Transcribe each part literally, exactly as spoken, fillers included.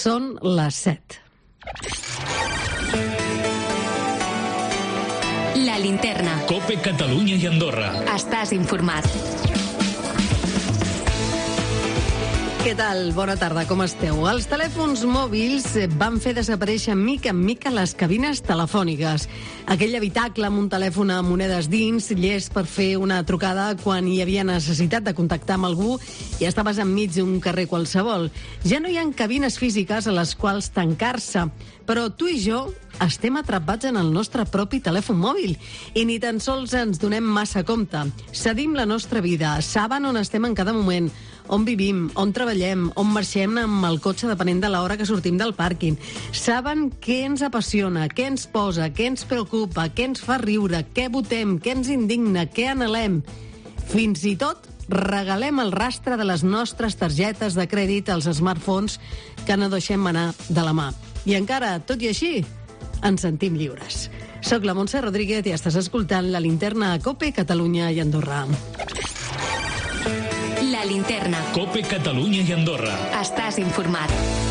Són les set. La linterna. COPE Catalunya i Andorra. Estàs informat. Què tal? Bona tarda, com esteu? Els telèfons mòbils van fer desaparèixer mica en mica les cabines telefòniques. Aquell habitacle amb un telèfon a monedes dins, llest per fer una trucada quan hi havia necessitat de contactar amb algú i estaves enmig d'un carrer qualsevol. Ja no hi ha cabines físiques a les quals tancar-se, però tu i jo estem atrapats en el nostre propi telèfon mòbil i ni tan sols ens donem massa compte. Cedim la nostra vida, saben on estem en cada moment, on vivim, on treballem, on marxem amb el cotxe depenent de l'hora que sortim del pàrquing. Saben què ens apassiona, què ens posa, què ens preocupa, què ens fa riure, què votem, què ens indigna, què anhelem. Fins i tot regalem el rastre de les nostres targetes de crèdit als smartphones que no deixem anar de la mà. I encara, tot i així, ens sentim lliures. Soc la Montse Rodríguez i estàs escoltant la linterna a COPE Catalunya i Andorra. La linterna. COPE Catalunya i Andorra. Estàs informat.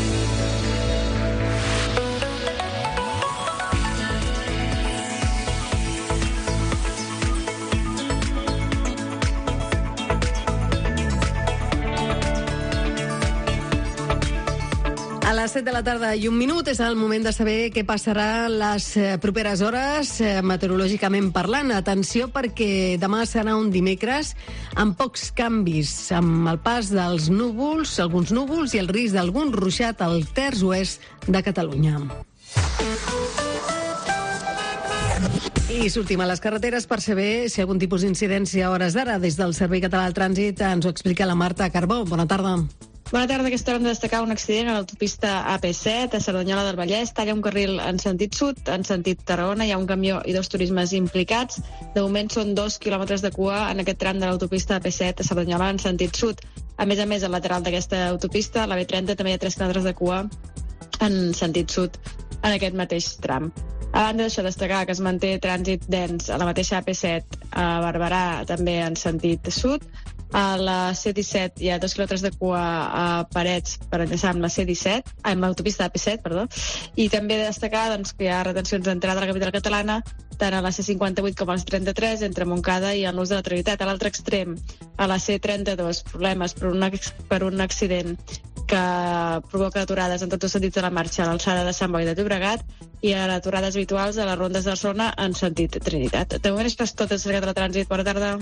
A les set de la tarda i un minut és el moment de saber què passarà les properes hores, meteorològicament parlant. Atenció, perquè demà serà un dimecres amb pocs canvis, amb el pas dels núvols, alguns núvols i el risc d'algun ruixat al terç oest de Catalunya. I sortim a les carreteres per saber si hi ha algun tipus d'incidència a hores d'ara. Des del Servei Català del Trànsit ens ho explica la Marta Carbó. Bona tarda. Bona tarda. Aquesta hora hem de destacar un accident a l'autopista A P set a Cerdanyola del Vallès. Talla un carril en sentit sud, en sentit Tarragona. Hi ha un camió i dos turismes implicats. De moment són dos quilòmetres de cua en aquest tram de l'autopista A P set a Cerdanyola en sentit sud. A més a més, al lateral d'aquesta autopista, la B trenta, també hi ha tres quilòmetres de cua en sentit sud en aquest mateix tram. A banda d'això, destacar que es manté trànsit dens a la mateixa A P set a Barberà, també en sentit sud. A la C disset hi ha dos quilòmetres de cua a Parets per enllaçar amb la C disset, amb l'autopista A P set, perdó. I també destacar doncs, que hi ha retencions d'entrada a la capital catalana, tant a la C cinquanta-vuit com a la C trenta-tres, entre Montcada i el Nus de la Trinitat. A l'altre extrem, a la C trenta-dos, problemes per un, per un accident que provoca aturades en tots els sentits de la marxa a l'alçada de Sant Boi de Llobregat i a les aturades habituals a les rondes de Barcelona en sentit Trinitat. De moment això és tot, el Servei Català de Trànsit. Bona tarda.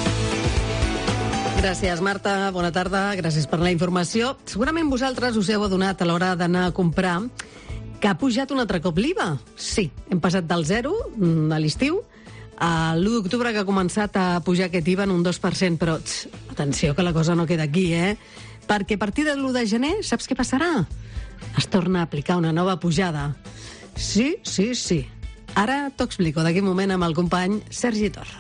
Gràcies, Marta. Bona tarda. Gràcies per la informació. Segurament vosaltres us heu adonat a l'hora d'anar a comprar que ha pujat un altre cop l'I V A. Sí, hem passat del zero a l'estiu a l'u d'octubre, que ha començat a pujar aquest I V A en un dos per cent, però tx, atenció que la cosa no queda aquí, eh? Perquè a partir de l'u de gener, saps què passarà? Es torna a aplicar una nova pujada. Sí, sí, sí. Ara t'ho explico d'aquí un moment amb el company Sergi Torra.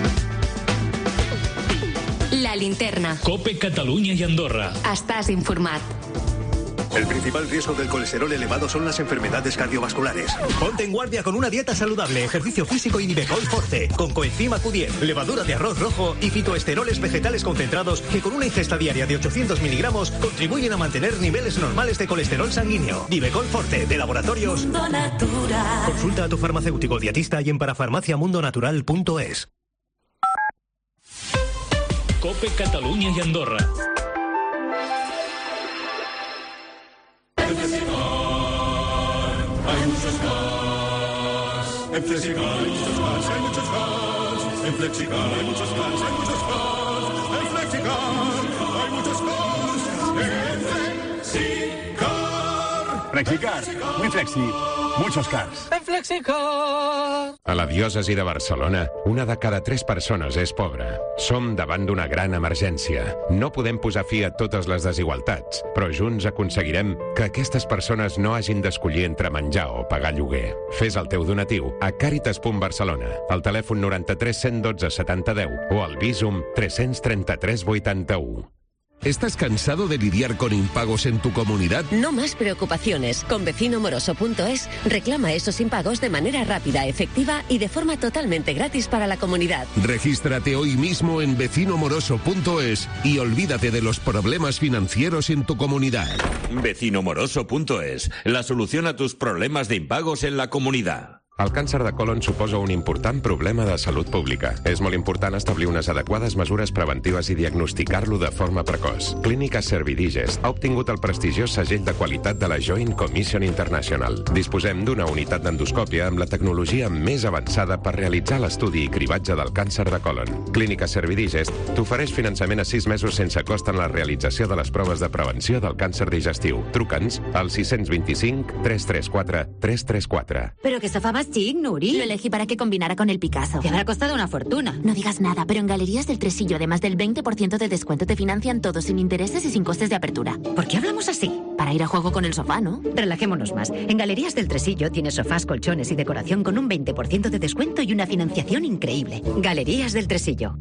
La linterna. COPE Catalunya i Andorra. Estàs informat. El principal riesgo del colesterol elevado son las enfermedades cardiovasculares. Ponte en guardia con una dieta saludable, ejercicio físico y Nivecol Forte, con coenzima Q diez, levadura de arroz rojo y fitoesteroles vegetales concentrados que con una ingesta diaria de ochocientos miligramos contribuyen a mantener niveles normales de colesterol sanguíneo. Nivecol Forte, de Laboratorios Mundo Natural. Consulta a tu farmacéutico dietista y en parafarmaciamundonatural punto es. COPE Catalunya i Andorra. En Flexicar hay muchos cars. En Flexicar hay muchos cars, hay muchos cars. En Flexicar hay muchos cars, hay muchos cars. En Flexicar hay muchos cars. En Flexicar. Flexicar, muy flexi, muchos cars. En Flexicar. A la diòcesi de Barcelona, una de cada tres persones és pobra. Som davant d'una gran emergència. No podem posar fi a totes les desigualtats, però junts aconseguirem que aquestes persones no hagin d'escollir entre menjar o pagar lloguer. Fes el teu donatiu a Càritas punt Barcelona, al telèfon noranta-tres cent dotze setanta deu o al Bizum tres cents trenta-tres vuitanta-u. ¿Estás cansado de lidiar con impagos en tu comunidad? No más preocupaciones. Con vecino moroso punto es reclama esos impagos de manera rápida, efectiva y de forma totalmente gratis para la comunidad. Regístrate hoy mismo en vecino moroso punto es y olvídate de los problemas financieros en tu comunidad. vecino moroso punto es, la solución a tus problemas de impagos en la comunidad. El càncer de colon suposa un important problema de salut pública. És molt important establir unes adequades mesures preventives i diagnosticar-lo de forma precoç. Clínica Servidigest ha obtingut el prestigiós segell de qualitat de la Joint Commission International. Disposem d'una unitat d'endoscòpia amb la tecnologia més avançada per realitzar l'estudi i cribatge del càncer de colon. Clínica Servidigest t'ofereix finançament a sis mesos sense cost en la realització de les proves de prevenció del càncer digestiu. Truca'ns al sis dos cinc, tres tres quatre, tres tres quatre. Pero que sofá más chic, Nuri. Lo elegí para que combinara con el Picasso. Te habrá costado una fortuna. No digas nada, pero en Galerías del Tresillo, además del veinte por ciento de descuento, te financian todo sin intereses y sin costes de apertura. ¿Por qué hablamos así? Para ir a juego con el sofá, ¿no? Relajémonos más. En Galerías del Tresillo tienes sofás, colchones y decoración con un veinte por ciento de descuento y una financiación increíble. Galerías del Tresillo.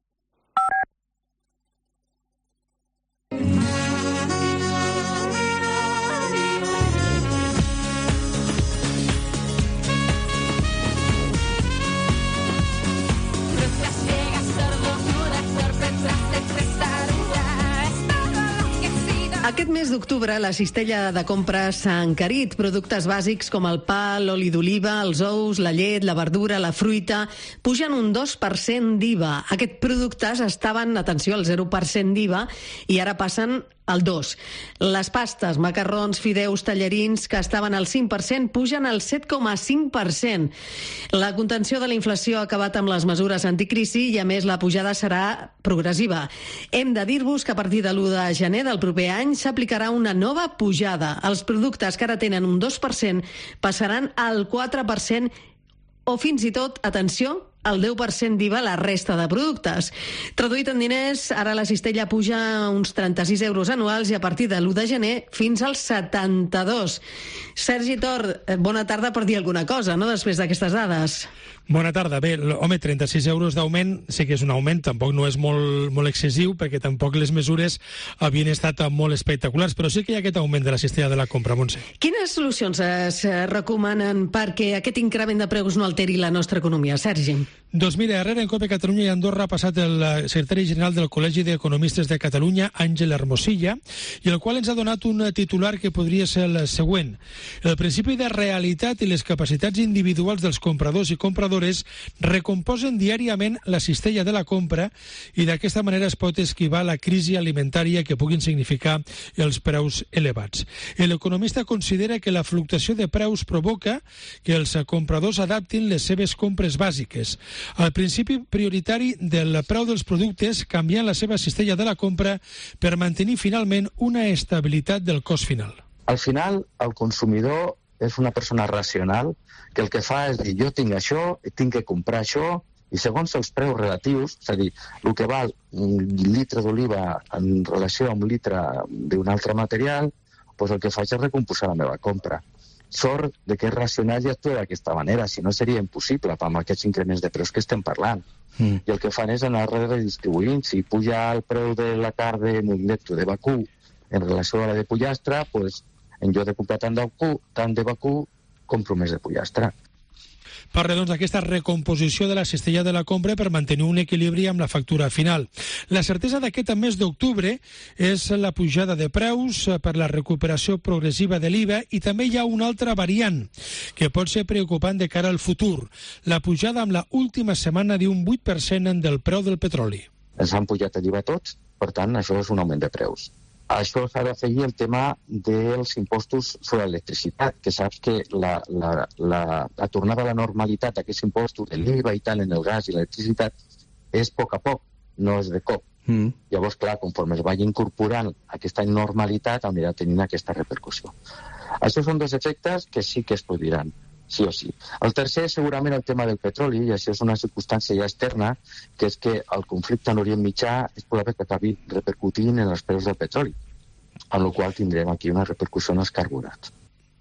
Aquest mes d'octubre la cistella de compres s'ha encarit. Productes bàsics com el pa, l'oli d'oliva, els ous, la llet, la verdura, la fruita, pugen un dos per cent d'I V A. Aquests productes estaven, atenció, al zero per cent d'I V A i ara passen al dos. Les pastes, macarrons, fideus, tallarins, que estaven al cinc per cent, pugen al set coma cinc per cent. La contenció de la inflació ha acabat amb les mesures anticrisi i, a més, la pujada serà progressiva. Hem de dir-vos que a partir de l'u de gener del proper any s'aplicarà una nova pujada. Els productes que ara tenen un dos per cent passaran al quatre per cent o fins i tot, atenció, el deu per cent d'I V A la resta de productes. Traduït en diners, ara la cistella puja uns trenta-sis euros anuals i a partir de l'u de gener fins als setanta-dos. Sergi Tor, bona tarda per dir alguna cosa, no?, després d'aquestes dades. Bona tarda. Bé, home, trenta-sis euros d'augment sí que és un augment, tampoc no és molt, molt excessiu, perquè tampoc les mesures havien estat molt espectaculars, però sí que hi ha aquest augment de la cistella de la compra, Montse. Quines solucions es recomanen perquè aquest increment de preus no alteri la nostra economia, Sergi? Doncs mira, darrere en COPE Catalunya i Andorra ha passat el secretari general del Col·legi d'Economistes de Catalunya, Àngel Hermosilla, i el qual ens ha donat un titular que podria ser el següent. El principi de realitat i les capacitats individuals dels compradors i compradores recomposen diàriament la cistella de la compra i d'aquesta manera es pot esquivar la crisi alimentària que puguin significar els preus elevats. L'economista considera que la fluctuació de preus provoca que els compradors adaptin les seves compres bàsiques. El principi prioritari del preu dels productes canviant la seva cistella de la compra per mantenir finalment una estabilitat del cost final. Al final, el consumidor és una persona racional que el que fa és dir, jo tinc això, tinc que comprar això, i segons els preus relatius, és a dir, el que val un litre d'oliva en relació amb un litre d'un altre material, doncs el que faig és recomposar la meva compra. Sort de que és racional i actua d'aquesta manera, si no seria impossible amb aquests increments de preus que estem parlant. Mm. I el que fan és anar redistribuint. Si puja el preu de la carn de Mollet o de vacú en relació a la de pollastre, doncs, en lloc de comprar tant de vacú, tant de vacú, compro més de pollastre. Parla, doncs, d'aquesta recomposició de la cistella de la compra per mantenir un equilibri amb la factura final. La certesa d'aquest mes d'octubre és la pujada de preus per la recuperació progressiva de l'I V A i també hi ha una altra variant que pot ser preocupant de cara al futur, la pujada amb la última setmana d'un vuit per cent del preu del petroli. Ens han pujat l'I V A tots, per tant, això és un augment de preus. A això s'ha d'afegir el tema dels impostos sobre l'electricitat, que saps que la, la, la, la tornada a la normalitat d'aquests impostos de l'I V A i tal en el gas i l'electricitat és a poc a poc, no és de cop. Mm. Llavors, clar, conforme es vagi incorporant aquesta normalitat, anirà tenint aquesta repercussió. Això són dos efectes que sí que es produiran, sí o sí. El tercer és segurament el tema del petroli, i això és una circumstància ja externa, que és que el conflicte en Orient Mitjà és probable que acabi repercutint en els preus del petroli, amb la qual tindrem aquí una repercussió en els carburants.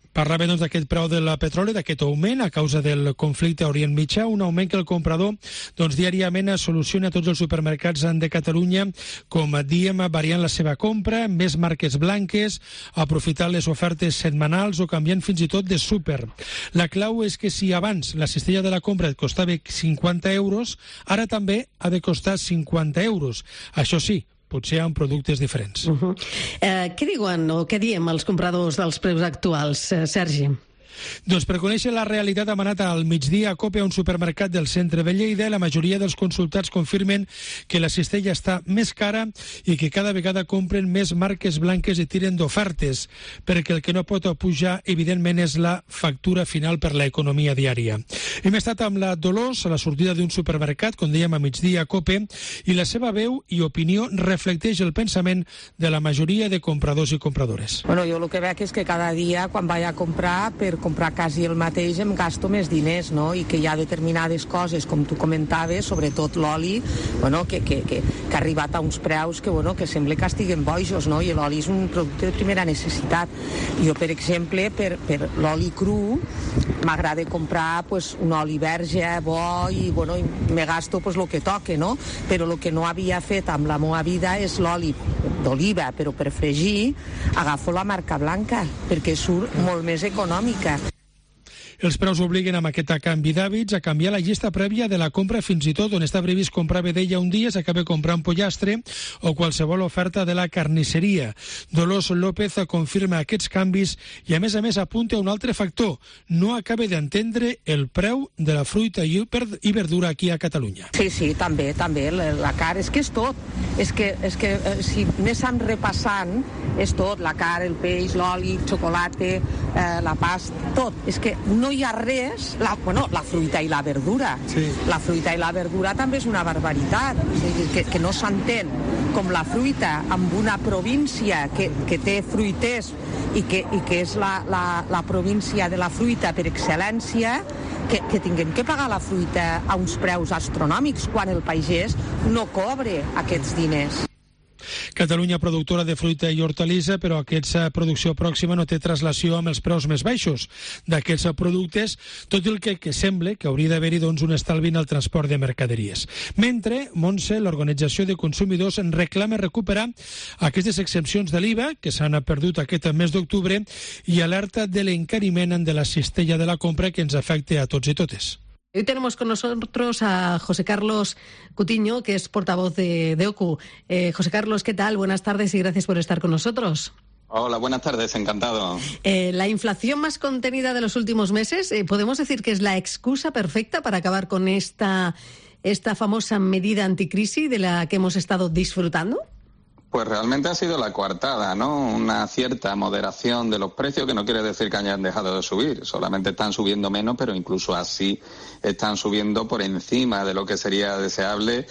Parlava doncs, d'aquest preu del petroli, d'aquest augment a causa del conflicte a Orient Mitjà, un augment que el comprador doncs, diàriament soluciona a tots els supermercats de Catalunya, com diem, variant la seva compra, més marques blanques, aprofitant les ofertes setmanals o canviant fins i tot de súper. La clau és que si abans la cistella de la compra et costava cinquanta euros, ara també ha de costar cinquanta euros. Això sí, potser amb productes diferents. Uh -huh. eh, què diuen o què diem els compradors dels preus actuals, eh, Sergi? Doncs per conèixer la realitat hem anat al migdia a Cope a un supermercat del centre de Lleida i la majoria dels consultats confirmen que la cistella està més cara i que cada vegada compren més marques blanques i tiren d'ofertes, perquè el que no pot pujar, evidentment, és la factura final per l'economia diària. Hem estat amb la Dolors a la sortida d'un supermercat, com dèiem a migdia a Cope, i la seva veu i opinió reflecteix el pensament de la majoria de compradors i compradores. Bueno, jo el que veig és que cada dia, quan vaig a comprar, per comprar quasi el mateix em gasto més diners, no? I que hi ha determinades coses, com tu comentaves, sobretot l'oli, bueno, que, que, que, que ha arribat a uns preus que, bueno, que sembla que estiguen bojos, no? I l'oli és un producte de primera necessitat. Jo, per exemple, per, per l'oli cru, m'agrada comprar pues, un oli verge, bo, i, bueno, i me gasto pues, el que toque, no? Però el que no havia fet amb la meva vida és l'oli d'oliva, però per fregir agafo la marca blanca, perquè surt molt més econòmica. Els preus obliguen amb aquest canvi d'hàbits a canviar la llista prèvia de la compra, fins i tot on està previst comprar vedella un dia s'acaba comprant pollastre o qualsevol oferta de la carnisseria. Dolors López confirma aquests canvis i a més a més apunta un altre factor: no acaba d'entendre el preu de la fruita i verdura aquí a Catalunya. Sí, sí, també, també, la, la cara, és que és tot, és que, és que eh, si anéssim repassant, és tot, la cara, el peix, l'oli, el xocolata, eh, la pasta, tot, és que no hi ha res, la, bueno, la fruita i la verdura. Sí. La fruita i la verdura també és una barbaritat, que, que no s'entén com la fruita amb una província que, que té fruiters i que, i que és la, la, la província de la fruita per excel·lència, que, que tinguem que pagar la fruita a uns preus astronòmics quan el pagès no cobre aquests diners. Catalunya productora de fruita i hortalissa, però aquesta producció pròxima no té traslació amb els preus més baixos d'aquests productes, tot el que, que sembla que hauria d'haver-hi doncs, un estalvi en el transport de mercaderies. Mentre, Montse, l'Organització de Consumidors, en reclama recuperar aquestes exempcions de l'I V A que s'han perdut aquest mes d'octubre i alerta de l'encariment de la cistella de la compra que ens afecta a tots i totes. Hoy tenemos con nosotros a José Carlos Cutiño, que es portavoz de, de O C U. Eh, José Carlos, ¿qué tal? Buenas tardes y gracias por estar con nosotros. Hola, buenas tardes, encantado. Eh, la inflación más contenida de los últimos meses, eh, ¿podemos decir que es la excusa perfecta para acabar con esta, esta famosa medida anticrisis de la que hemos estado disfrutando? Pues realmente ha sido la coartada, ¿no? Una cierta moderación de los precios, que no quiere decir que hayan dejado de subir, solamente están subiendo menos, pero incluso así están subiendo por encima de lo que sería deseable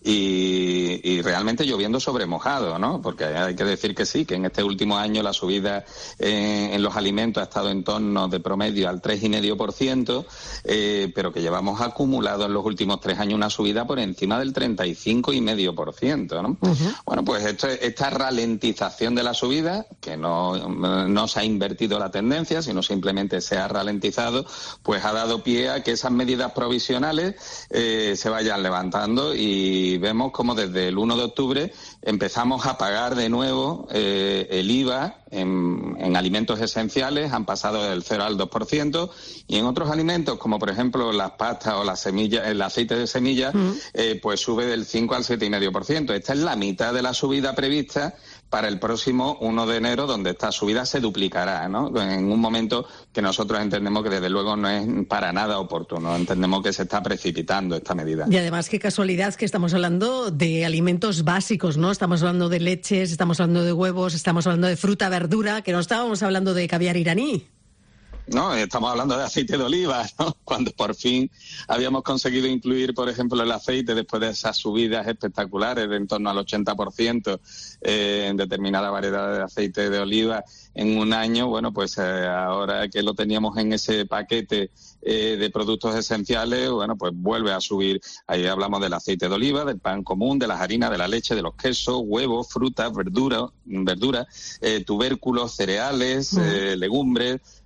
y, y realmente lloviendo sobre mojado, ¿no? Porque hay que decir que sí, que en este último año la subida en, en los alimentos ha estado en torno de promedio al tres coma cinco por ciento, eh, pero que llevamos acumulado en los últimos tres años una subida por encima del treinta y cinco coma cinco por ciento, ¿no? Uh-huh. Bueno, pues esto es esta ralentización de la subida, que no, no se ha invertido la tendencia, sino simplemente se ha ralentizado, pues ha dado pie a que esas medidas provisionales eh, se vayan levantando y vemos como desde el uno de octubre empezamos a pagar de nuevo eh, el I V A en, en alimentos esenciales, han pasado del cero al dos por ciento, y en otros alimentos, como por ejemplo las pastas o las semillas, el aceite de semillas, uh-huh. eh, pues sube del cinco al siete coma cinco por ciento. Esta es la mitad de la subida prevista para el próximo uno de enero, donde esta subida se duplicará, ¿no? En un momento que nosotros entendemos que desde luego no es para nada oportuno, entendemos que se está precipitando esta medida. Y además, qué casualidad que estamos hablando de alimentos básicos, ¿no? Estamos hablando de leches, estamos hablando de huevos, estamos hablando de fruta, verdura, que no estábamos hablando de caviar iraní. No, estamos hablando de aceite de oliva, ¿no? Cuando por fin habíamos conseguido incluir, por ejemplo, el aceite después de esas subidas espectaculares de en torno al ochenta por ciento eh, en determinada variedad de aceite de oliva en un año. Bueno, pues eh, ahora que lo teníamos en ese paquete eh, de productos esenciales, bueno, pues vuelve a subir. Ahí hablamos del aceite de oliva, del pan común, de las harinas, de la leche, de los quesos, huevos, frutas, verduras, verdura, eh, tubérculos, cereales, eh, legumbres.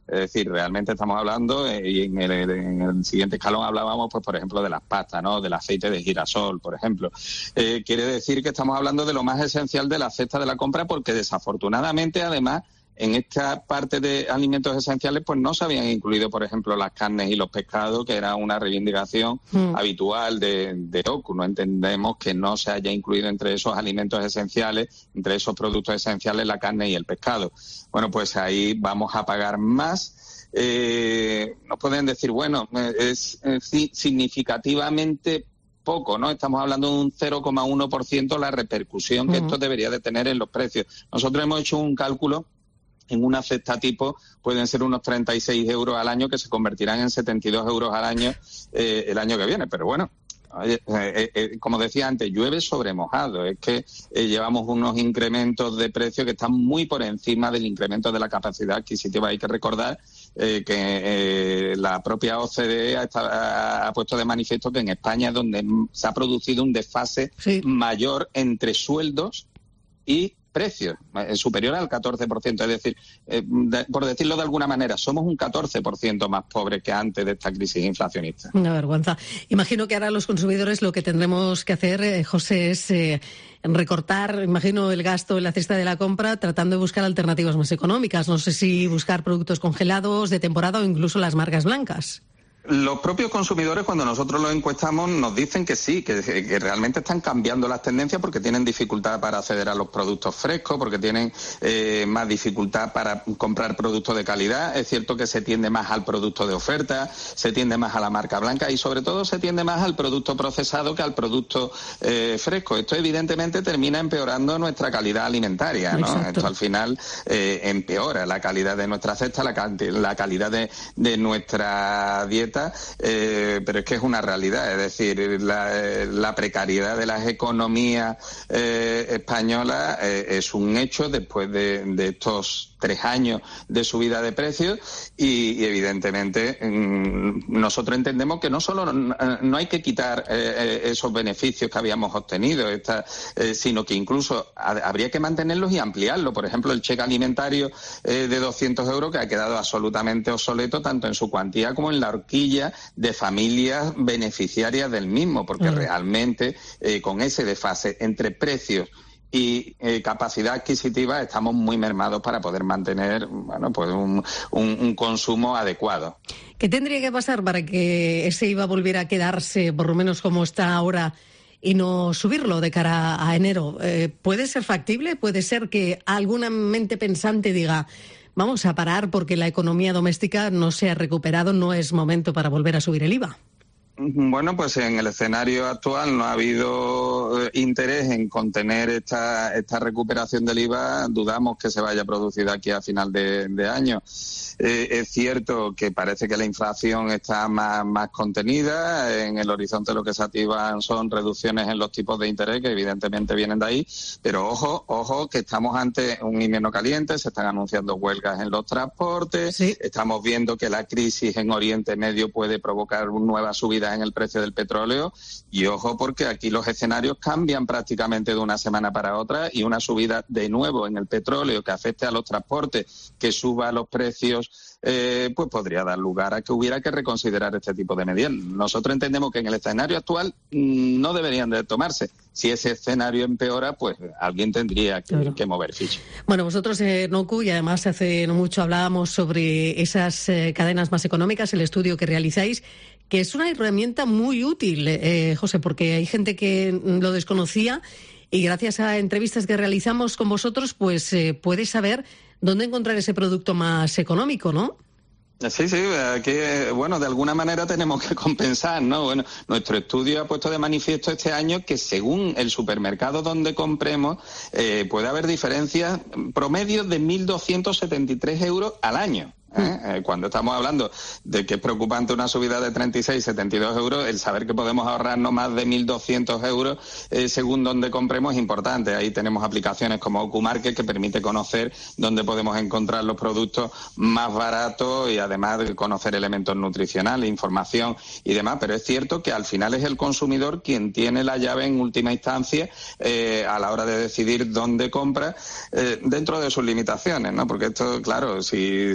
Es decir, realmente estamos hablando, eh, y en el, en el siguiente escalón hablábamos, pues por ejemplo, de las pastas, ¿no? Del aceite de girasol, por ejemplo. Eh, quiere decir que estamos hablando de lo más esencial de la cesta de la compra, porque desafortunadamente, además, en esta parte de alimentos esenciales, pues no se habían incluido, por ejemplo, las carnes y los pescados, que era una reivindicación mm. habitual de, de O C U. No entendemos que no se haya incluido entre esos alimentos esenciales, entre esos productos esenciales, la carne y el pescado. Bueno, pues ahí vamos a pagar más. Eh, nos pueden decir, bueno, es, es significativamente poco, ¿no? Estamos hablando de un cero coma uno por ciento la repercusión que mm. esto debería de tener en los precios. Nosotros hemos hecho un cálculo. En una cesta tipo pueden ser unos treinta y seis euros al año, que se convertirán en setenta y dos euros al año eh, el año que viene. Pero bueno, eh, eh, eh, como decía antes, llueve sobre mojado. Es que eh, llevamos unos incrementos de precio que están muy por encima del incremento de la capacidad adquisitiva. Hay que recordar eh, que eh, la propia O C D E ha, ha, ha puesto de manifiesto que en España es donde se ha producido un desfase sí. mayor entre sueldos y precios, eh, superior al catorce por ciento. Es decir, eh, de, por decirlo de alguna manera, somos un catorce por ciento más pobres que antes de esta crisis inflacionista. Una vergüenza. Imagino que ahora los consumidores lo que tendremos que hacer, eh, José, es eh, recortar, imagino, el gasto en la cesta de la compra, tratando de buscar alternativas más económicas. No sé si buscar productos congelados de temporada o incluso las marcas blancas. Los propios consumidores, cuando nosotros los encuestamos, nos dicen que sí, que, que realmente están cambiando las tendencias porque tienen dificultad para acceder a los productos frescos, porque tienen eh, más dificultad para comprar productos de calidad. Es cierto que se tiende más al producto de oferta, se tiende más a la marca blanca y sobre todo se tiende más al producto procesado que al producto eh, fresco. Esto evidentemente termina empeorando nuestra calidad alimentaria, ¿no? Exacto. Esto al final eh, empeora la calidad de nuestra cesta, la, la calidad de, de nuestra dieta. Eh, pero es que es una realidad, es decir, la, la precariedad de las economías eh, españolas eh, es un hecho después de, de estos tres años de subida de precios y, y evidentemente mmm, nosotros entendemos que no solo no, no hay que quitar eh, esos beneficios que habíamos obtenido, esta, eh, sino que incluso ha, habría que mantenerlos y ampliarlos. Por ejemplo, el cheque alimentario eh, de doscientos euros, que ha quedado absolutamente obsoleto tanto en su cuantía como en la horquilla de familias beneficiarias del mismo, porque mm. realmente eh, con ese desfase entre precios y eh, capacidad adquisitiva estamos muy mermados para poder mantener, bueno, pues un, un, un consumo adecuado. ¿Qué tendría que pasar para que ese I V A volviera a quedarse por lo menos como está ahora y no subirlo de cara a enero? Eh, ¿Puede ser factible? ¿Puede ser que alguna mente pensante diga vamos a parar porque la economía doméstica no se ha recuperado, no es momento para volver a subir el I V A? Bueno, pues en el escenario actual no ha habido interés en contener esta, esta recuperación del I V A. Dudamos que se vaya a producir aquí a final de, de año. Eh, es cierto que parece que la inflación está más, más contenida. En el horizonte lo que se activan son reducciones en los tipos de interés, que evidentemente vienen de ahí. Pero ojo, ojo, que estamos ante un invierno caliente, se están anunciando huelgas en los transportes, sí. Estamos viendo que la crisis en Oriente Medio puede provocar nuevas subidas en el precio del petróleo. Y ojo, porque aquí los escenarios cambian prácticamente de una semana para otra, y una subida de nuevo en el petróleo que afecte a los transportes, que suba los precios, Eh, pues podría dar lugar a que hubiera que reconsiderar este tipo de medidas. Nosotros entendemos que en el escenario actual mmm, no deberían de tomarse. Si ese escenario empeora, pues alguien tendría que, claro. que mover ficha. Bueno, vosotros en eh, NOCU, y además hace no mucho hablábamos sobre esas eh, cadenas más económicas, el estudio que realizáis, que es una herramienta muy útil, eh, José, porque hay gente que lo desconocía y gracias a entrevistas que realizamos con vosotros, pues eh, puedes saber dónde encontrar ese producto más económico, ¿no? Sí, sí, aquí, bueno, de alguna manera tenemos que compensar, ¿no? Bueno, nuestro estudio ha puesto de manifiesto este año que según el supermercado donde compremos, eh, puede haber diferencias promedios de mil doscientos setenta y tres euros al año. ¿Eh? Eh, cuando estamos hablando de que es preocupante una subida de treinta y seis, setenta y dos euros, el saber que podemos ahorrarnos más de mil doscientos euros eh, según donde compremos es importante. Ahí tenemos aplicaciones como O C U Market que permite conocer dónde podemos encontrar los productos más baratos y además de conocer elementos nutricionales, información y demás. Pero es cierto que al final es el consumidor quien tiene la llave en última instancia eh, a la hora de decidir dónde compra, eh, dentro de sus limitaciones, ¿no? Porque esto, claro, si, si para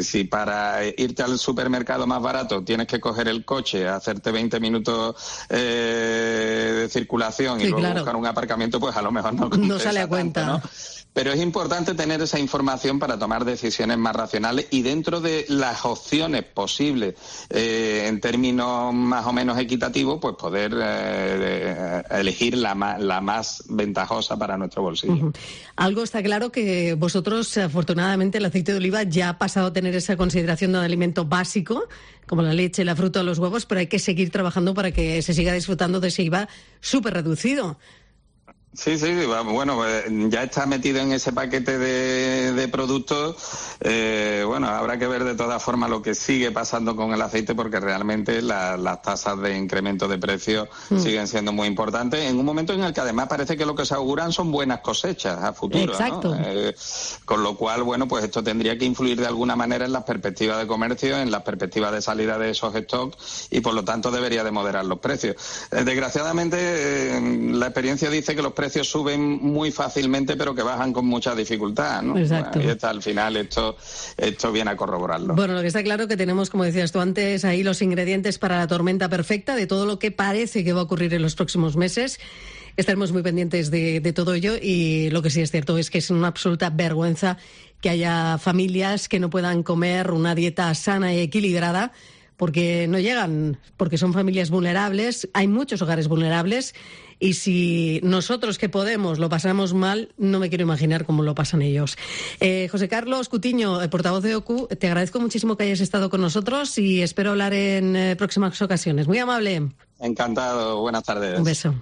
para irte al supermercado más barato tienes que coger el coche, hacerte veinte minutos eh, de circulación sí, y luego claro. buscar un aparcamiento, pues a lo mejor no, no sale a cuenta. Tanto, ¿no? Pero es importante tener esa información para tomar decisiones más racionales y dentro de las opciones posibles eh, en términos más o menos equitativos, pues poder eh, elegir la más, la más ventajosa para nuestro bolsillo. Uh-huh. Algo está claro que vosotros, afortunadamente, el aceite de oliva ya ha pasado a tener esa consideración de un alimento básico, como la leche, la fruta o los huevos, pero hay que seguir trabajando para que se siga disfrutando de ese I V A súper reducido. Sí, sí, bueno, ya está metido en ese paquete de, de productos. Eh, bueno, habrá que ver de todas formas lo que sigue pasando con el aceite porque realmente la, las tasas de incremento de precios mm. siguen siendo muy importantes en un momento en el que además parece que lo que se auguran son buenas cosechas a futuro. Exacto. ¿no? Eh, con lo cual, bueno, pues esto tendría que influir de alguna manera en las perspectivas de comercio, en las perspectivas de salida de esos stocks y por lo tanto debería de moderar los precios. Eh, desgraciadamente, eh, la experiencia dice que los precios precios suben muy fácilmente pero que bajan con mucha dificultad, ¿no? Exacto. Bueno, y está, al final esto, esto viene a corroborarlo. Bueno, lo que está claro que tenemos, como decías tú antes, ahí los ingredientes para la tormenta perfecta de todo lo que parece que va a ocurrir en los próximos meses. Estaremos muy pendientes de, de todo ello y lo que sí es cierto es que es una absoluta vergüenza que haya familias que no puedan comer una dieta sana y equilibrada porque no llegan, porque son familias vulnerables, hay muchos hogares vulnerables y si nosotros que podemos lo pasamos mal, no me quiero imaginar cómo lo pasan ellos. Eh, José Carlos Cutiño, portavoz de O C U, te agradezco muchísimo que hayas estado con nosotros y espero hablar en eh, próximas ocasiones. Muy amable. Encantado, buenas tardes. Un beso.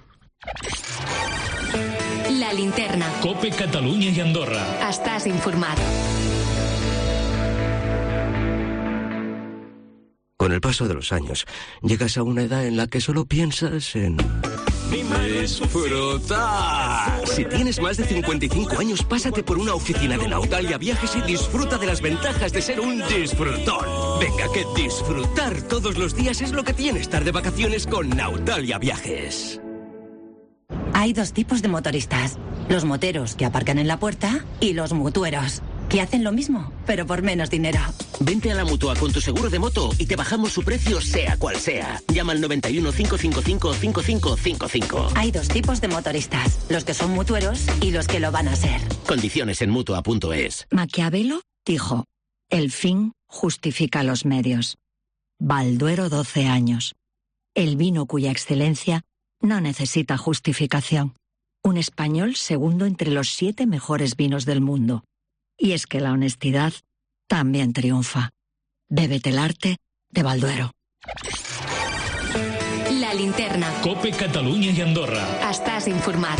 La linterna. COPE Catalunya y Andorra. Estàs informat. Con el paso de los años, llegas a una edad en la que solo piensas en... ¡disfrutar! Si tienes más de cincuenta y cinco años, pásate por una oficina de Nautalia Viajes y disfruta de las ventajas de ser un disfrutón. Venga, que disfrutar todos los días es lo que tiene estar de vacaciones con Nautalia Viajes. Hay dos tipos de motoristas. Los moteros que aparcan en la puerta y los mutueros, que hacen lo mismo, pero por menos dinero. Vente a la Mutua con tu seguro de moto y te bajamos su precio sea cual sea. Llama al noventa y uno, cinco cinco cinco, cinco cinco cinco cinco. Hay dos tipos de motoristas, los que son mutueros y los que lo van a ser. Condiciones en Mutua punto es. Maquiavelo dijo, el fin justifica los medios. Balduero, doce años. El vino cuya excelencia no necesita justificación. Un español segundo entre los siete mejores vinos del mundo. Y es que la honestidad también triunfa. Bébete el arte de Balduero. La linterna. COPE Catalunya y Andorra. Estàs informat.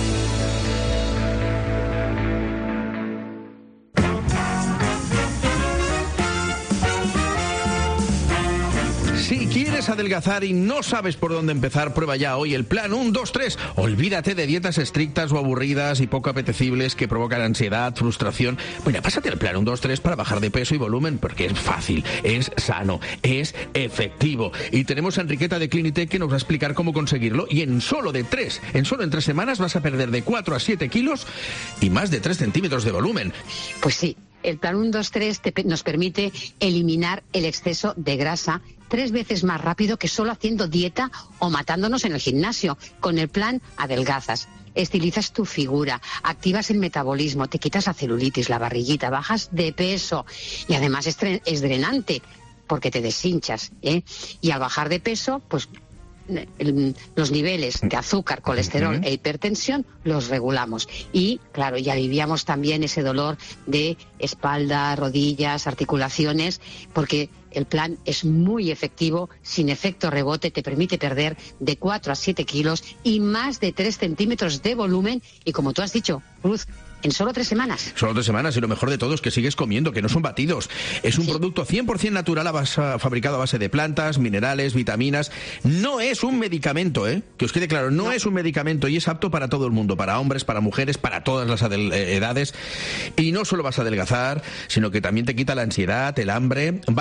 Si quieres adelgazar y no sabes por dónde empezar, prueba ya hoy el plan uno, dos, tres. Olvídate de dietas estrictas o aburridas y poco apetecibles que provocan ansiedad, frustración. Bueno, pásate el plan uno, dos, tres para bajar de peso y volumen, porque es fácil, es sano, es efectivo. Y tenemos a Enriqueta de Clinitec que nos va a explicar cómo conseguirlo. Y en solo de tres, en solo en tres semanas vas a perder de cuatro a siete kilos y más de tres centímetros de volumen. Pues sí. El plan uno, dos, tres te, nos permite eliminar el exceso de grasa tres veces más rápido que solo haciendo dieta o matándonos en el gimnasio. Con el plan adelgazas, estilizas tu figura, activas el metabolismo, te quitas la celulitis, la barriguita, bajas de peso y además es, es drenante porque te deshinchas, ¿eh? Y al bajar de peso, pues los niveles de azúcar, colesterol uh-huh. e hipertensión los regulamos y claro, ya aliviamos también ese dolor de espalda, rodillas, articulaciones, porque el plan es muy efectivo, sin efecto rebote, te permite perder de cuatro a siete kilos y más de tres centímetros de volumen y como tú has dicho, Ruth, en solo tres semanas. Solo tres semanas y lo mejor de todo es que sigues comiendo, que no son batidos. Es un sí. producto cien por ciento natural a base, fabricado a base de plantas, minerales, vitaminas. No es un medicamento, ¿eh? Que os quede claro, no, no. es un medicamento y es apto para todo el mundo, para hombres, para mujeres, para todas las edades. Y no solo vas a adelgazar, sino que también te quita la ansiedad, el hambre, va a acelerar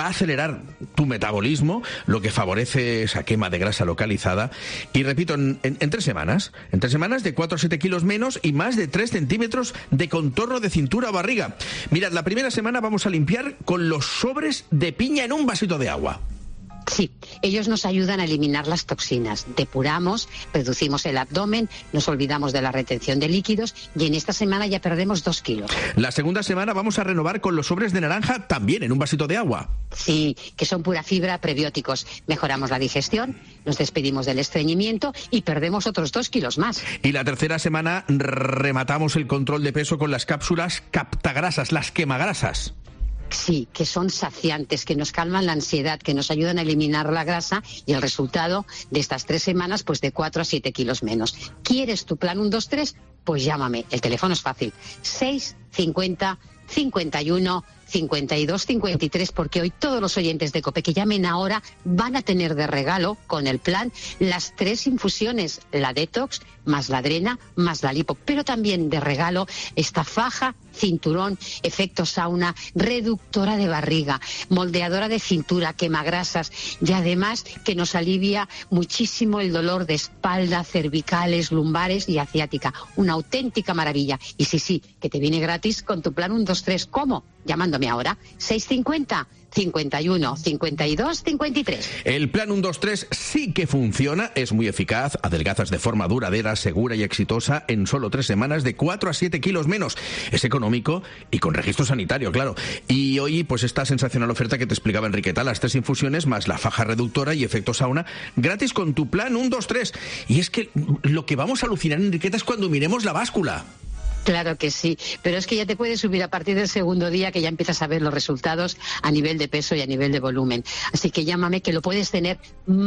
acelerar tu metabolismo, lo que favorece esa quema de grasa localizada. Y repito, en, en, en tres semanas, en tres semanas de cuatro a siete kilos menos y más de tres centímetros de contorno de cintura o barriga. Mirad, la primera semana vamos a limpiar con los sobres de piña en un vasito de agua. Sí, ellos nos ayudan a eliminar las toxinas, depuramos, reducimos el abdomen, nos olvidamos de la retención de líquidos y en esta semana ya perdemos dos kilos. La segunda semana vamos a renovar con los sobres de naranja también en un vasito de agua. Sí, que son pura fibra, prebióticos. Mejoramos la digestión, nos despedimos del estreñimiento y perdemos otros dos kilos más. Y la tercera semana rematamos el control de peso con las cápsulas captagrasas, las quemagrasas. Sí, que son saciantes, que nos calman la ansiedad, que nos ayudan a eliminar la grasa y el resultado de estas tres semanas, pues de cuatro a siete kilos menos. ¿Quieres tu plan uno dos tres? Pues llámame, el teléfono es fácil, seis cincuenta cincuenta y uno cincuenta y dos cincuenta y tres, porque hoy todos los oyentes de COPE que llamen ahora van a tener de regalo con el plan las tres infusiones, la detox, más la drena, más la lipo, pero también de regalo esta faja, cinturón, efecto sauna, reductora de barriga, moldeadora de cintura, quemagrasas y además que nos alivia muchísimo el dolor de espalda, cervicales, lumbares y asiática. Una auténtica maravilla. Y sí, sí, que te viene gratis con tu plan uno dos tres. ¿Cómo? Llamándome ahora, seis cincuenta cincuenta y uno cincuenta y dos cincuenta y tres. El plan uno dos tres sí que funciona, es muy eficaz, adelgazas de forma duradera, segura y exitosa en solo tres semanas de cuatro a siete kilos menos. Es económico y con registro sanitario, claro. Y hoy, pues esta sensacional oferta que te explicaba Enriqueta, las tres infusiones más la faja reductora y efecto sauna, gratis con tu plan uno dos tres. Y es que lo que vamos a alucinar, Enriqueta, es cuando miremos la báscula. Claro que sí, pero es que ya te puedes subir a partir del segundo día que ya empiezas a ver los resultados a nivel de peso y a nivel de volumen. Así que llámame, que lo puedes tener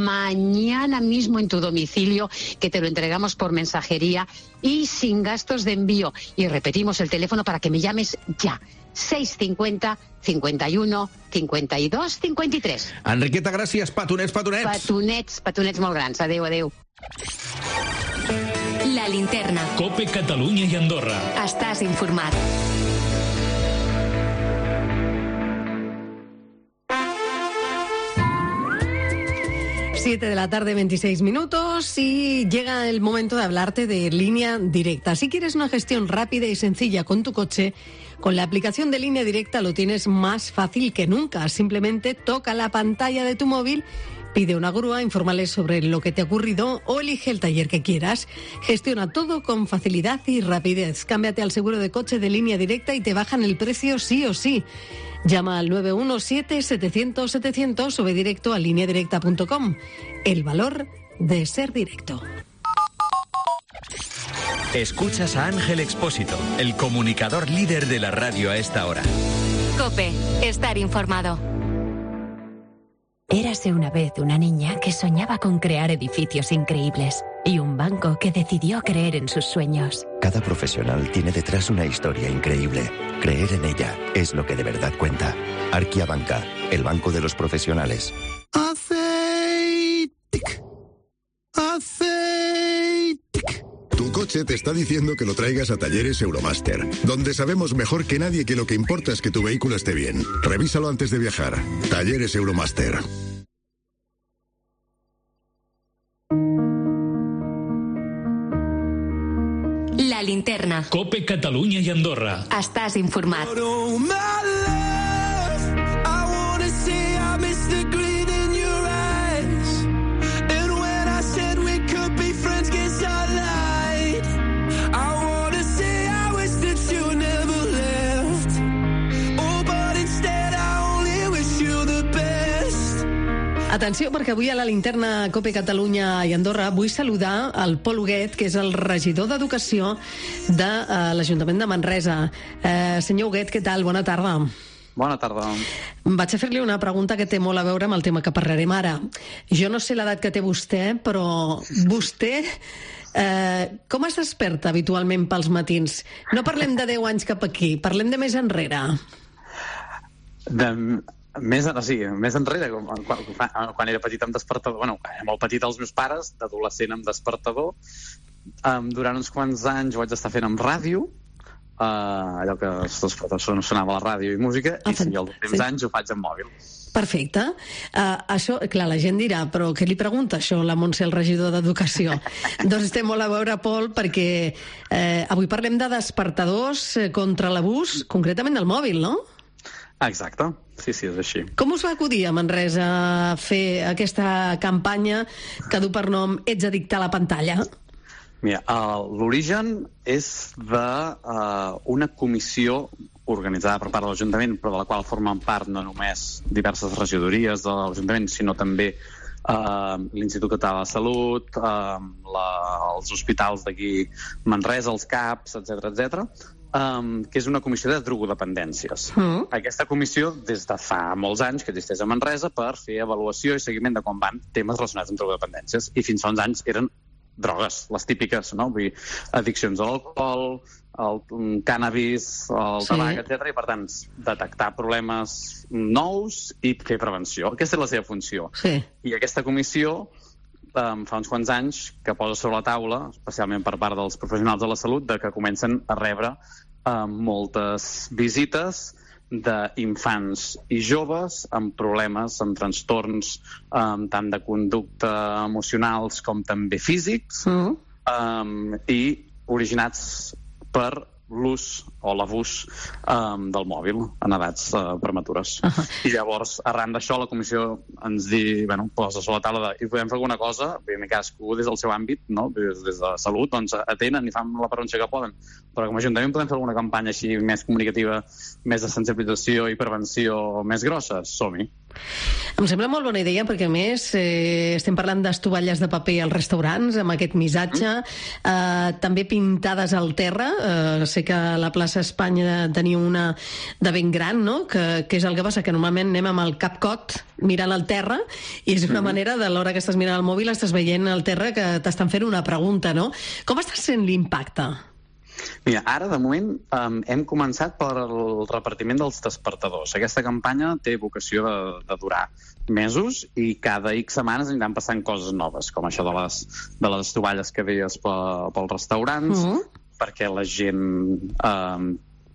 mañana mismo en tu domicilio, que te lo entregamos por mensajería y sin gastos de envío. Y repetimos el teléfono para que me llames ya. seis cincuenta cincuenta y uno cincuenta y dos cincuenta y tres. Enriqueta, gràcies. Patonets, patonets. Patonets, patonets molt grans. Adéu, adéu. La linterna. COPE Catalunya i Andorra. Estàs informat. siete de la tarde, veintiséis minutos, y llega el momento de hablarte de Línea Directa. Si quieres una gestión rápida y sencilla con tu coche, con la aplicación de Línea Directa lo tienes más fácil que nunca. Simplemente toca la pantalla de tu móvil, pide una grúa, infórmales sobre lo que te ha ocurrido o elige el taller que quieras. Gestiona todo con facilidad y rapidez. Cámbiate al seguro de coche de Línea Directa y te bajan el precio sí o sí. Llama al nueve uno siete setecientos setecientos o ve directo a línea directa punto com. El valor de ser directo. Escuchas a Ángel Expósito, el comunicador líder de la radio a esta hora. COPE, estar informado. Érase una vez una niña que soñaba con crear edificios increíbles y un banco que decidió creer en sus sueños. Cada profesional tiene detrás una historia increíble. Creer en ella es lo que de verdad cuenta. Arquia Banca, el banco de los profesionales. Aceitic. Aceitic. Tu coche te está diciendo que lo traigas a Talleres Euromaster, donde sabemos mejor que nadie que lo que importa es que tu vehículo esté bien. Revísalo antes de viajar. Talleres Euromaster. La linterna. COPE Catalunya i Andorra. Estàs informat. Atenció, perquè avui a la linterna COPE Catalunya i Andorra vull saludar el Pol Huguet, que és el regidor d'Educació de uh, l'Ajuntament de Manresa. Uh, senyor Huguet, què tal? Bona tarda. Bona tarda. Vaig a fer-li una pregunta que té molt a veure amb el tema que parlarem ara. Jo no sé l'edat que té vostè, però vostè eh, com es desperta habitualment pels matins? No parlem de deu anys cap aquí, parlem de més enrere. De... Més, o sigui, més enrere, quan, quan era petit amb despertador, bueno, molt petit els meus pares, d'adolescent amb despertador, um, durant uns quants anys ho vaig estar fent amb ràdio, uh, allò que sonava a la ràdio i música, i si els últims anys ho faig en mòbil. Perfecte. Uh, això, clar, la gent dirà, però què li pregunta això la Montse, el regidor d'Educació? Doncs té molt a veure, Pol, perquè eh, avui parlem de despertadors contra l'abús, concretament del mòbil, no? Exacte, sí, sí, és així. Com us va acudir a Manresa a fer aquesta campanya que du per nom Ets addicte a la pantalla? Mira, uh, l'origen és d'una uh, comissió organitzada per part de l'Ajuntament, però de la qual formen part no només diverses regidories de l'Ajuntament, sinó també eh, l'Institut Català de Salut, eh, la, els hospitals d'aquí Manresa, els CAPs, etcètera, etcètera, um, que és una comissió de drogodependències. Mm. Aquesta comissió, des de fa molts anys que existeix a Manresa, per fer avaluació i seguiment de com van temes relacionats amb drogodependències, i fins fa uns anys eren drogues, les típiques, no? Vull dir, addiccions a l'alcohol, el cànnabis, el sí. tabac, etcètera, i per tant detectar problemes nous i fer prevenció. Aquesta és la seva funció. Sí. I aquesta comissió um, fa uns quants anys que posa sobre la taula, especialment per part dels professionals de la salut, de que comencen a rebre um, moltes visites d'infants i joves amb problemes, amb trastorns um, tant de conducta emocionals com també físics, mm. um, i originats per l'ús o l'abús um, del mòbil en edats uh, prematures. Uh -huh. I llavors, arran d'això, la comissió ens di, bueno, posa sobre la taula de, i podem fer alguna cosa, en cadascú des del seu àmbit, no? des, des de salut, doncs atenen i fan la prevenció que poden. Però com a Ajuntament podem fer alguna campanya així més comunicativa, més de sensibilització i prevenció més grossa? Som-hi. Em sembla molt bona idea perquè, a més, eh, estem parlant d'estovalles de paper als restaurants, amb aquest missatge, eh, també pintades al terra. Eh, sé que a la plaça Espanya tenia una de ben gran, no? Que, que és el que passa, que normalment anem amb el cap cot mirant al terra, i és una manera, de l'hora que estàs mirant el mòbil, estàs veient al terra que t'estan fent una pregunta, no? Com està sent l'impacte? Mira, ara, de moment, um, hem començat per el repartiment dels despertadors. Aquesta campanya té vocació de, de durar mesos i cada X setmanes aniran passant coses noves, com això de les, de les estovalles que deies pel, pels restaurants, uh-huh. perquè la gent um,